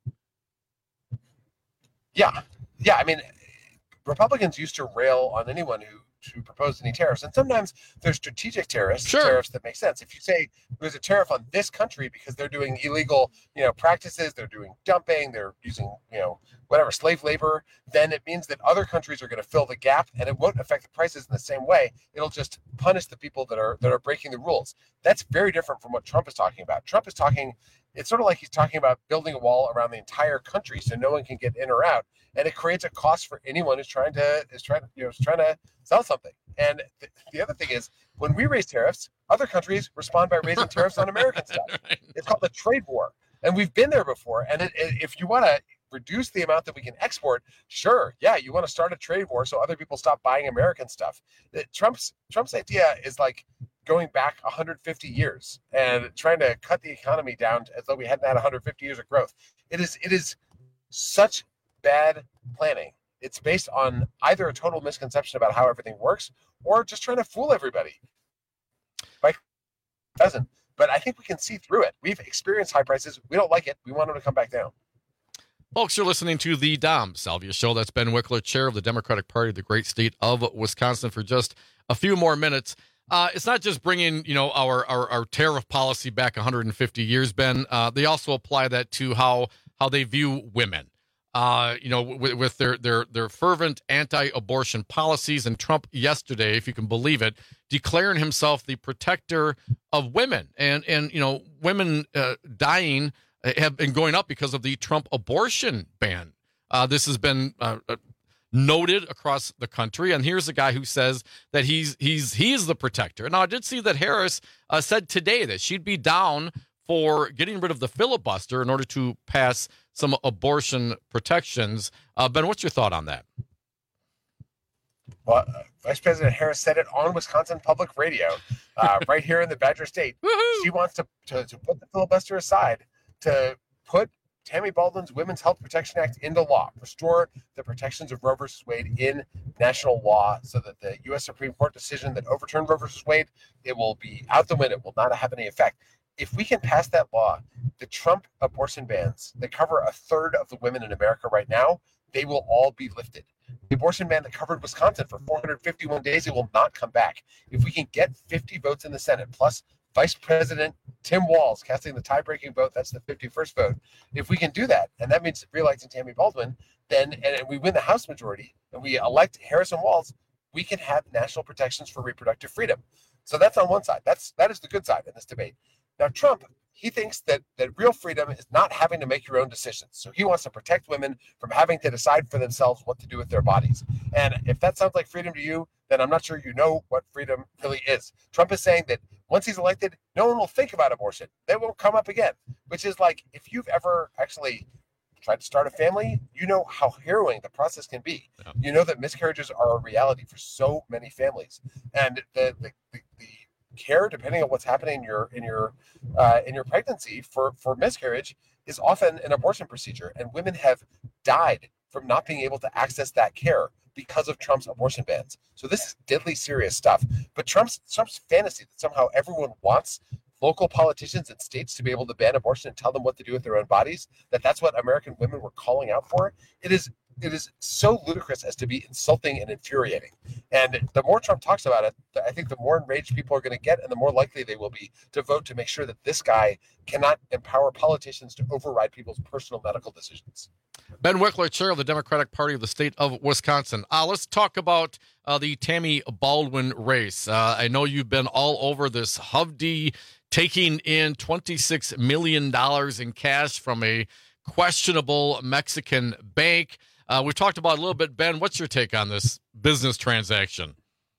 Speaker 6: Yeah. Yeah. I mean, Republicans used to rail on anyone who to propose any tariffs. And sometimes there's strategic tariffs,
Speaker 14: sure.
Speaker 6: tariffs that make sense. If you say there's a tariff on this country because they're doing illegal, you know, practices, they're doing dumping, they're using, you know, whatever, slave labor, then it means that other countries are going to fill the gap and it won't affect the prices in the same way. It'll just punish the people that are that are breaking the rules. That's very different from what Trump is talking about. Trump is talking, it's sort of like he's talking about building a wall around the entire country so no one can get in or out. And it creates a cost for anyone who's trying to is trying you know is trying to sell something. And th- the other thing is, when we raise tariffs, other countries respond by raising tariffs on American stuff. It's called a trade war, and we've been there before. And it, it, if you want to reduce the amount that we can export, sure, yeah, you want to start a trade war so other people stop buying American stuff. It, Trump's Trump's idea is like going back one hundred fifty years and trying to cut the economy down as though we hadn't had one hundred fifty years of growth. It is it is such bad planning. It's based on either a total misconception about how everything works or just trying to fool everybody. Mike doesn't, but I think we can see through it. We've experienced high prices. We don't like it. We want them to come back down.
Speaker 14: Folks, you're listening to the Dom Salvia Show. That's Ben Wickler, chair of the Democratic Party of the great state of Wisconsin, for just a few more minutes. Uh, it's not just bringing, you know, our, our, our tariff policy back one hundred fifty years, Ben. Uh, they also apply that to how how they view women. Uh, you know, with, with their, their, their fervent anti-abortion policies. And Trump yesterday, if you can believe it, declaring himself the protector of women. And, and you know, women uh, dying have been going up because of the Trump abortion ban. Uh, this has been uh, noted across the country. And here's a guy who says that he's he's he's the protector. Now, I did see that Harris uh, said today that she'd be down for getting rid of the filibuster in order to pass some abortion protections. Uh, Ben, what's your thought on that?
Speaker 6: Well, uh, Vice President Harris said it on Wisconsin Public Radio, uh, right here in the Badger State. Woo-hoo! She wants to, to, to put the filibuster aside, to put Tammy Baldwin's Women's Health Protection Act into law, restore the protections of Roe versus Wade in national law so that the U S Supreme Court decision that overturned Roe versus Wade, it will be out the window. It will not have any effect. If we can pass that law, the Trump abortion bans that cover a third of the women in America right now, they will all be lifted. The abortion ban that covered Wisconsin for four hundred fifty-one days, it will not come back. If we can get fifty votes in the Senate, plus Vice President Tim Walz casting the tie-breaking vote, that's the fifty-first vote. If we can do that, and that means re-electing Tammy Baldwin, then and we win the House majority and we elect Harris and Walz, we can have national protections for reproductive freedom. So that's on one side. That's that is the good side in this debate. Now, Trump, he thinks that, that real freedom is not having to make your own decisions. So he wants to protect women from having to decide for themselves what to do with their bodies. And if that sounds like freedom to you, then I'm not sure you know what freedom really is. Trump is saying that once he's elected, no one will think about abortion. They won't come up again, which is like if you've ever actually tried to start a family, you know how harrowing the process can be. Yeah. You know that miscarriages are a reality for so many families. And the, the, the, the care, depending on what's happening in your in your uh, in your pregnancy for for miscarriage, is often an abortion procedure, and women have died from not being able to access that care because of Trump's abortion bans. So this is deadly serious stuff. But Trump's Trump's fantasy that somehow everyone wants local politicians and states to be able to ban abortion and tell them what to do with their own bodies, that that's what American women were calling out for, it is it is so ludicrous as to be insulting and infuriating. And the more Trump talks about it, I think the more enraged people are going to get and the more likely they will be to vote to make sure that this guy cannot empower politicians to override people's personal medical decisions.
Speaker 14: Ben Wickler, chair of the Democratic Party of the state of Wisconsin. Uh, let's talk about uh, the Tammy Baldwin race. Uh, I know you've been all over this Hovde taking in twenty-six million dollars in cash from a questionable Mexican bank. Uh, we talked about it a little bit. Ben, what's your take on this business transaction?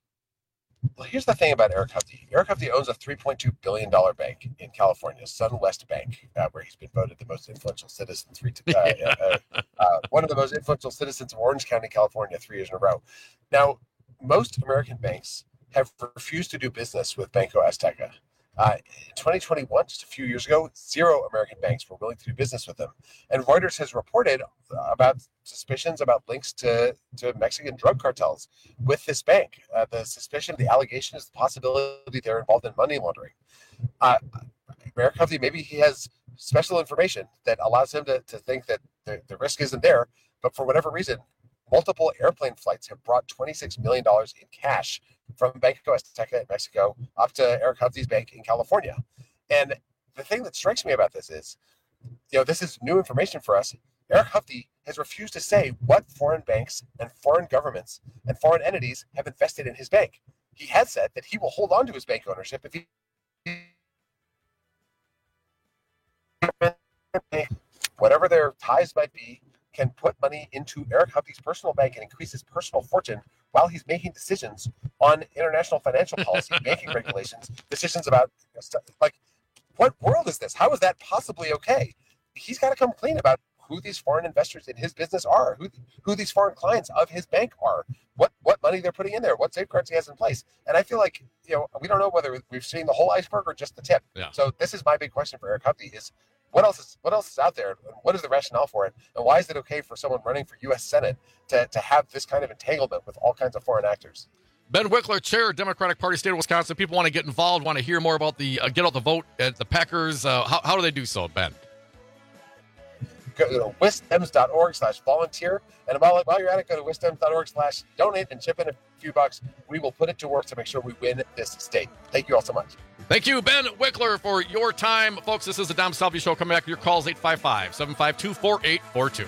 Speaker 6: Well, here's the thing about Eric Hovde. Eric Hovde owns a three point two billion dollars bank in California, SunWest Bank, uh, where he's been voted the most influential citizen, three, uh, uh, uh, one of the most influential citizens of Orange County, California, three years in a row. Now, most American banks have refused to do business with Banco Azteca. Uh, in twenty twenty-one, just a few years ago, zero American banks were willing to do business with them. And Reuters has reported about suspicions about links to, to Mexican drug cartels with this bank. Uh, the suspicion, the allegation is the possibility they're involved in money laundering. Uh, Eric Hovde, maybe he has special information that allows him to, to think that the, the risk isn't there, but for whatever reason, multiple airplane flights have brought twenty-six million dollars in cash from Banco Azteca in Mexico up to Eric Hovde's bank in California. And the thing that strikes me about this is, you know, this is new information for us. Eric Hovde has refused to say what foreign banks and foreign governments and foreign entities have invested in his bank. He has said that he will hold on to his bank ownership if he, whatever their ties might be, can put money into Eric Hovde's personal bank and increase his personal fortune while he's making decisions on international financial policy, banking regulations, decisions about stuff. Like, what world is this? How is that possibly okay? He's got to come clean about who these foreign investors in his business are, who who these foreign clients of his bank are, what what money they're putting in there, what safeguards he has in place. And I feel like, you know, we don't know whether we've seen the whole iceberg or just the tip.
Speaker 14: Yeah.
Speaker 6: So this is my big question for Eric Hovde is, What else is what else is out there? What is the rationale for it? And why is it okay for someone running for U S Senate to, to have this kind of entanglement with all kinds of foreign actors?
Speaker 14: Ben Wickler, chair, Democratic Party, state of Wisconsin. People want to get involved, want to hear more about the uh, get out the vote at the Packers. Uh, how, how do they do so, Ben?
Speaker 6: Go to wisdems.org slash volunteer. And while, while you're at it, go to wisdems.org slash donate and chip in a few bucks. We will put it to work to make sure we win this state. Thank you all so much.
Speaker 14: Thank you, Ben Wickler, for your time. Folks, this is the Dom Salvi Show. Coming back with your calls, eight five five, seven five two, four eight four two.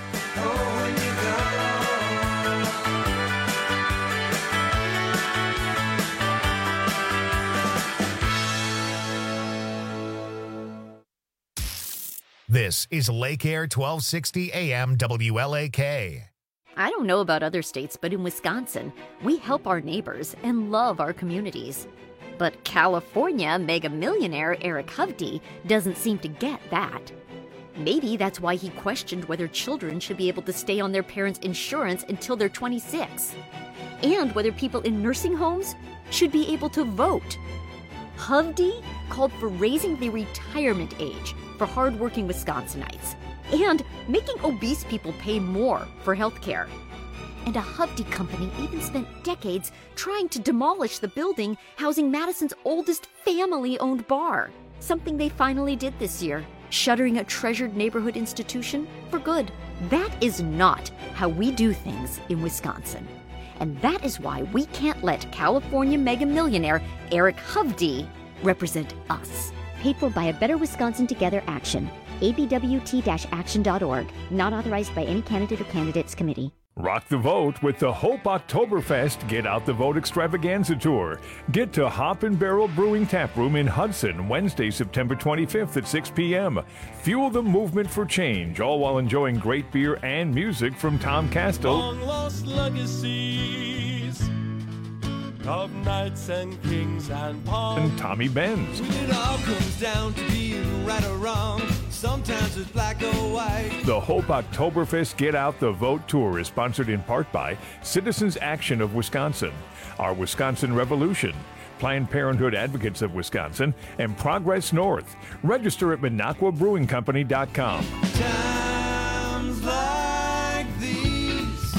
Speaker 1: This is Lake Air twelve sixty A M W L A K.
Speaker 7: I don't know about other states, but in Wisconsin, we help our neighbors and love our communities. But California mega millionaire Eric Hovde doesn't seem to get that. Maybe that's why he questioned whether children should be able to stay on their parents' insurance until they're twenty-six, and whether people in nursing homes should be able to vote. Hovde called for raising the retirement age for hardworking Wisconsinites and making obese people pay more for health care. And a Hovde company even spent decades trying to demolish the building housing Madison's oldest family-owned bar, something they finally did this year, shuttering a treasured neighborhood institution for good. That is not how we do things in Wisconsin. And that is why we can't let California mega millionaire Eric Hovde represent us.
Speaker 10: Paid for by a Better Wisconsin Together Action. A B W T action dot org. Not authorized by any candidate or candidates committee.
Speaker 11: Rock the vote with the Hope Oktoberfest Get Out the Vote Extravaganza Tour. Get to Hop and Barrel Brewing Tap Room in Hudson, Wednesday, September twenty-fifth at six p.m. Fuel the movement for change, all while enjoying great beer and music from Tom Castle.
Speaker 2: Long lost legacies of knights and kings and pawns.
Speaker 11: And Tommy Benz.
Speaker 2: When it all comes down to being right or wrong, sometimes it's black or white.
Speaker 11: The Hope Oktoberfest Get Out the Vote Tour is sponsored in part by Citizens Action of Wisconsin, Our Wisconsin Revolution, Planned Parenthood Advocates of Wisconsin, and Progress North. Register at Minocqua Brewing Company dot com.
Speaker 2: Times like these,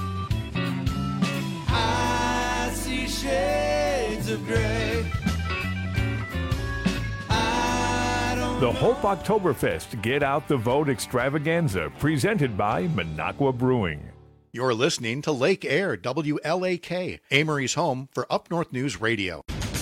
Speaker 2: I see shades of gray.
Speaker 11: The Hope Oktoberfest Get Out the Vote Extravaganza, presented by Minocqua Brewing.
Speaker 12: You're listening to Lake Air W L A K, Amory's home for Up North News Radio.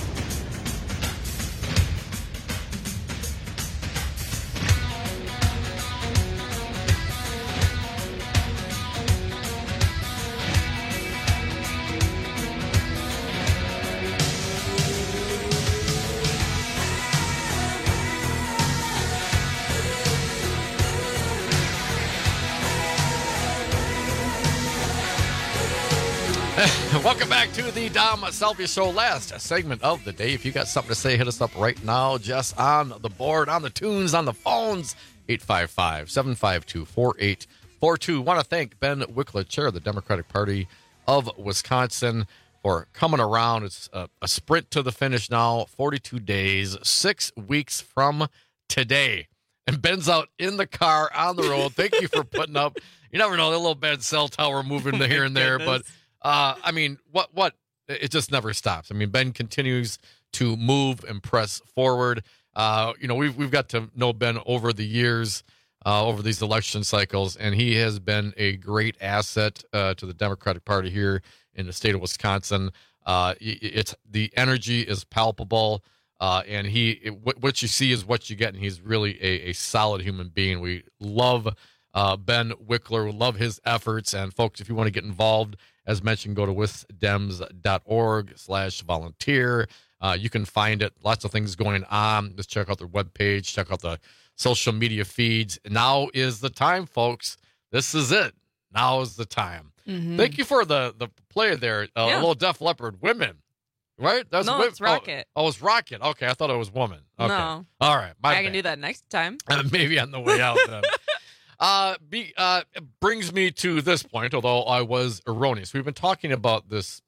Speaker 14: Welcome back to the Dom Salvi Show, last segment of the day. If you got something to say, hit us up right now, just on the board, on the tunes, on the phones, eight five five, seven five two, four eight four two. Want to thank Ben Wickler, chair of the Democratic Party of Wisconsin, for coming around. It's a, a sprint to the finish now, forty-two days, six weeks from today. And Ben's out in the car, on the road. Thank you for putting up. You never know, the little Ben cell tower moving the here and there, but Uh, I mean, what, what, it just never stops. I mean, Ben continues to move and press forward. Uh, you know, we've, we've got to know Ben over the years, uh, over these election cycles, and he has been a great asset, uh, to the Democratic Party here in the state of Wisconsin. Uh, it's, the energy is palpable, uh, and he, it, what you see is what you get, and he's really a, a solid human being. We love, uh, Ben Wickler. We love his efforts, and folks, if you want to get involved, as mentioned, go to wisdems.org slash volunteer. Uh, you can find it. Lots of things going on. Just check out their webpage. Check out the social media feeds. Now is the time, folks. This is it. Now is the time.
Speaker 15: Mm-hmm.
Speaker 14: Thank you for the, the play there. Uh,
Speaker 15: Yeah.
Speaker 14: A little Def Leppard. Women. Right? That's
Speaker 15: No,
Speaker 14: women.
Speaker 15: it's Rocket.
Speaker 14: Oh, oh, it's Rocket. Okay, I thought it was woman. Okay.
Speaker 15: No.
Speaker 14: All right. My
Speaker 15: I
Speaker 14: bad.
Speaker 15: can do that next time.
Speaker 14: Uh, maybe on the way out then. Uh, be, uh, it brings me to this point, although I was erroneous. We've been talking about this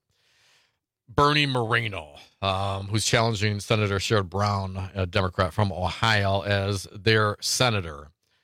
Speaker 14: Bernie Moreno, um, who's challenging Senator Sherrod Brown, a Democrat from Ohio, as their senator.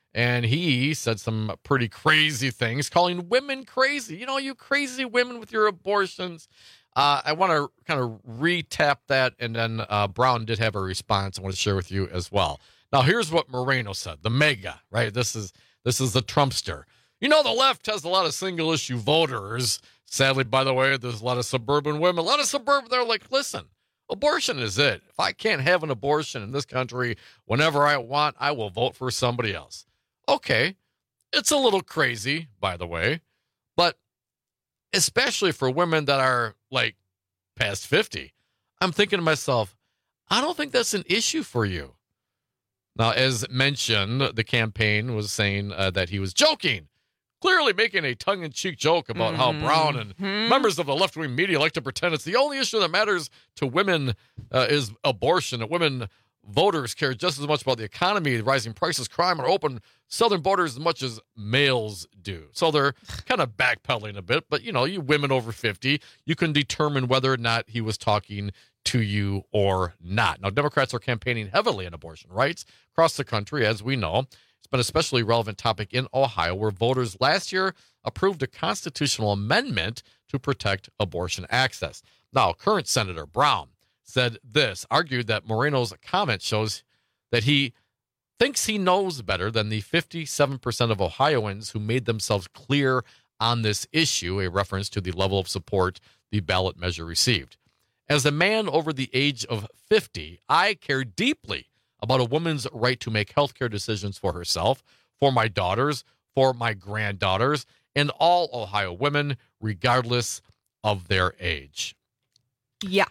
Speaker 14: And he said some pretty crazy things, calling women crazy. You know, you crazy women with your abortions. Uh, I want to kind of retap that, and then uh, Brown did have a response I want to share with you as well. Now, here's what Moreno said, the mega, right? This is this is the Trumpster. You know, the left has a lot of single-issue voters. Sadly, by the way, there's a lot of suburban women. A lot of suburban, they're like, listen, abortion is it. If I can't have an abortion in this country whenever I want, I will vote for somebody else. Okay, it's a little crazy, by the way, but especially for women that are like past fifty, I'm thinking to myself, I don't think that's an issue for you. Now, as mentioned, the campaign was saying uh, that he was joking, clearly making a tongue-in-cheek joke about mm-hmm. how Brown and mm-hmm. members of the left-wing media like to pretend it's the only issue that matters to women uh, is abortion, that women voters care just as much about the economy, rising prices, crime, or open southern borders as much as males do. So they're kind of backpedaling a bit, but, you know, you women over fifty, you can determine whether or not he was talking to you or not. Now, Democrats are campaigning heavily on abortion rights across the country, as we know. It's been an especially relevant topic in Ohio, where voters last year approved a constitutional amendment to protect abortion access. Now, current Senator Brown said this, argued that Moreno's comment shows that he thinks he knows better than the fifty-seven percent of Ohioans who made themselves clear on this issue, a reference to the level of support the ballot measure received. As a man over the age of fifty, I care deeply about a woman's right to make healthcare decisions for herself, for my daughters, for my granddaughters, and all Ohio women, regardless of their age.
Speaker 15: Yeah.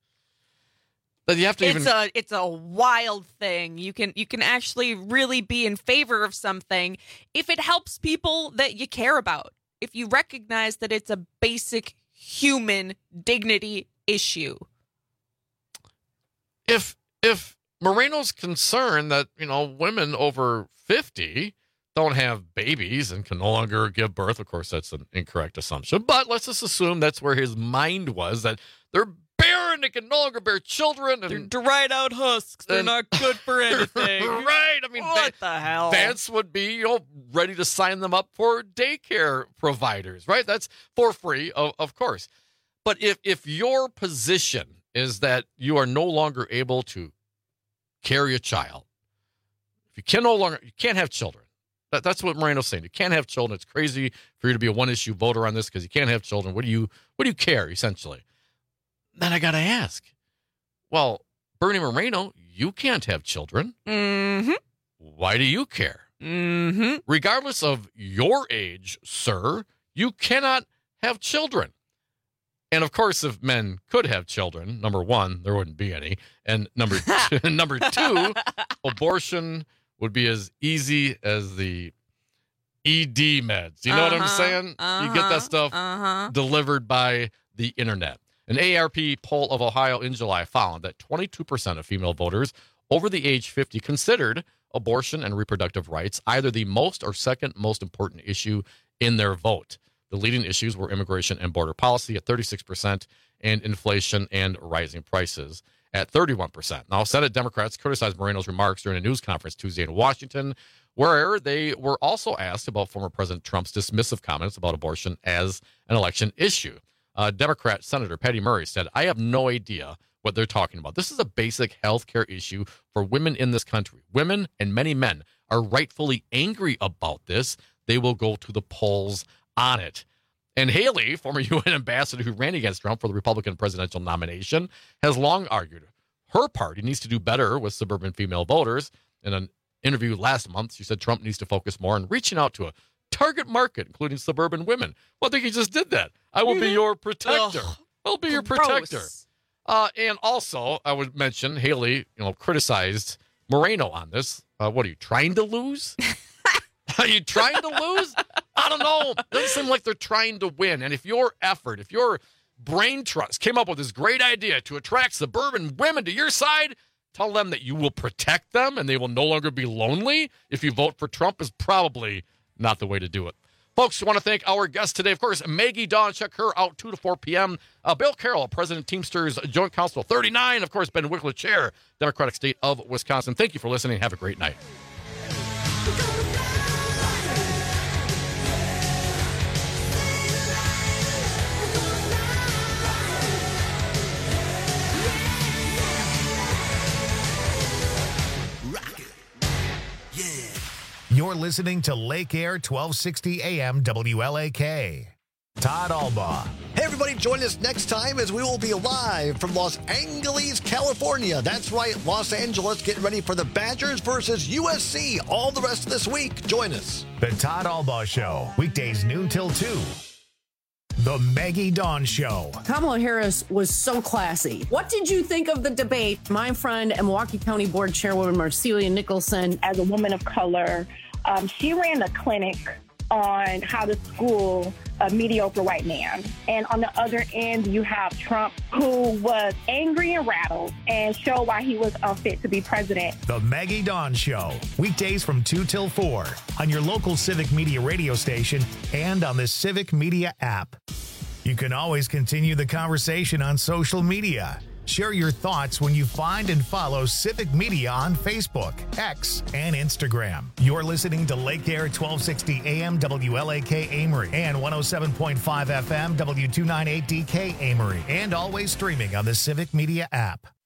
Speaker 14: But you have to even...
Speaker 15: It's a it's a wild thing. You can you can actually really be in favor of something if it helps people that you care about. If you recognize that it's a basic human dignity issue.
Speaker 14: If if Moreno's concerned that, you know, women over fifty don't have babies and can no longer give birth, of course, that's an incorrect assumption. But let's just assume that's where his mind was, that they're barren, they can no longer bear children. And,
Speaker 15: they're dried out husks. They're and, not good for anything.
Speaker 14: Right. I mean,
Speaker 15: what
Speaker 14: Va-
Speaker 15: the hell?
Speaker 14: Vance would be, you know, ready to sign them up for daycare providers, right? That's for free, of, of course. But if if your position is that you are no longer able to carry a child, if you can no longer, you can't have children. That, that's what Moreno's saying. You can't have children. It's crazy for you to be a one-issue voter on this because you can't have children. What do you what do you care, essentially? Then I got to ask, well, Bernie Moreno, you can't have children.
Speaker 15: Mm-hmm.
Speaker 14: Why do you care?
Speaker 15: Mm-hmm.
Speaker 14: Regardless of your age, sir, you cannot have children. And of course, if men could have children, number one, there wouldn't be any. And number two, number two, abortion would be as easy as the E D meds. You know uh-huh, what I'm saying?
Speaker 15: Uh-huh,
Speaker 14: you get that stuff
Speaker 15: uh-huh.
Speaker 14: delivered by the internet. An A A R P poll of Ohio in July found that twenty-two percent of female voters over the age fifty considered abortion and reproductive rights either the most or second most important issue in their vote. The leading issues were immigration and border policy at thirty-six percent and inflation and rising prices at thirty-one percent. Now, Senate Democrats criticized Moreno's remarks during a news conference Tuesday in Washington, where they were also asked about former President Trump's dismissive comments about abortion as an election issue. Uh, Democrat Senator Patty Murray said, I have no idea what they're talking about. This is a basic health care issue for women in this country. Women and many men are rightfully angry about this. They will go to the polls on it. And Haley, former U N ambassador who ran against Trump for the Republican presidential nomination, has long argued her party needs to do better with suburban female voters. In an interview last month, she said Trump needs to focus more on reaching out to a target market, including suburban women. Well, I think he just did that. I will be your protector.
Speaker 15: Ugh,
Speaker 14: I'll be your
Speaker 15: gross.
Speaker 14: protector. Uh, and also, I would mention, Haley, you know, criticized Moreno on this. Uh, what are you, trying to lose? Are you trying to lose? I don't know. It doesn't seem like they're trying to win. And if your effort, if your brain trust came up with this great idea to attract suburban women to your side, tell them that you will protect them and they will no longer be lonely if you vote for Trump is probably not the way to do it. Folks, I want to thank our guest today, of course, Maggie Dawn. Check her out two to four p.m. Uh, Bill Carroll, President Teamsters Joint Council thirty-nine. Of course, Ben Wickler, Chair, Democratic State of Wisconsin. Thank you for listening. Have a great night.
Speaker 1: You're listening to Lake Air twelve sixty A M W L A K. Todd Albaugh.
Speaker 9: Hey, everybody, join us next time as we will be live from Los Angeles, California. That's right, Los Angeles, getting ready for the Badgers versus U S C all the rest of this week. Join us.
Speaker 1: The Todd Albaugh Show, weekdays noon till two. The Maggie Dawn Show.
Speaker 13: Kamala Harris was so classy. What did you think of the debate? My friend and Milwaukee County Board Chairwoman Marcelia Nicholson.
Speaker 16: As a woman of color, um, she ran a clinic on how to school a mediocre white man. And on the other end, you have Trump, who was angry and rattled and showed why he was unfit to be president.
Speaker 1: The Maggie Dawn Show, weekdays from two till four on your local Civic Media radio station and on the Civic Media app. You can always continue the conversation on social media. Share your thoughts when you find and follow Civic Media on Facebook, X, and Instagram. You're listening to Lake Air twelve sixty A M W L A K Amory and one oh seven point five F M W two ninety-eight D K Amory, and always streaming on the Civic Media app.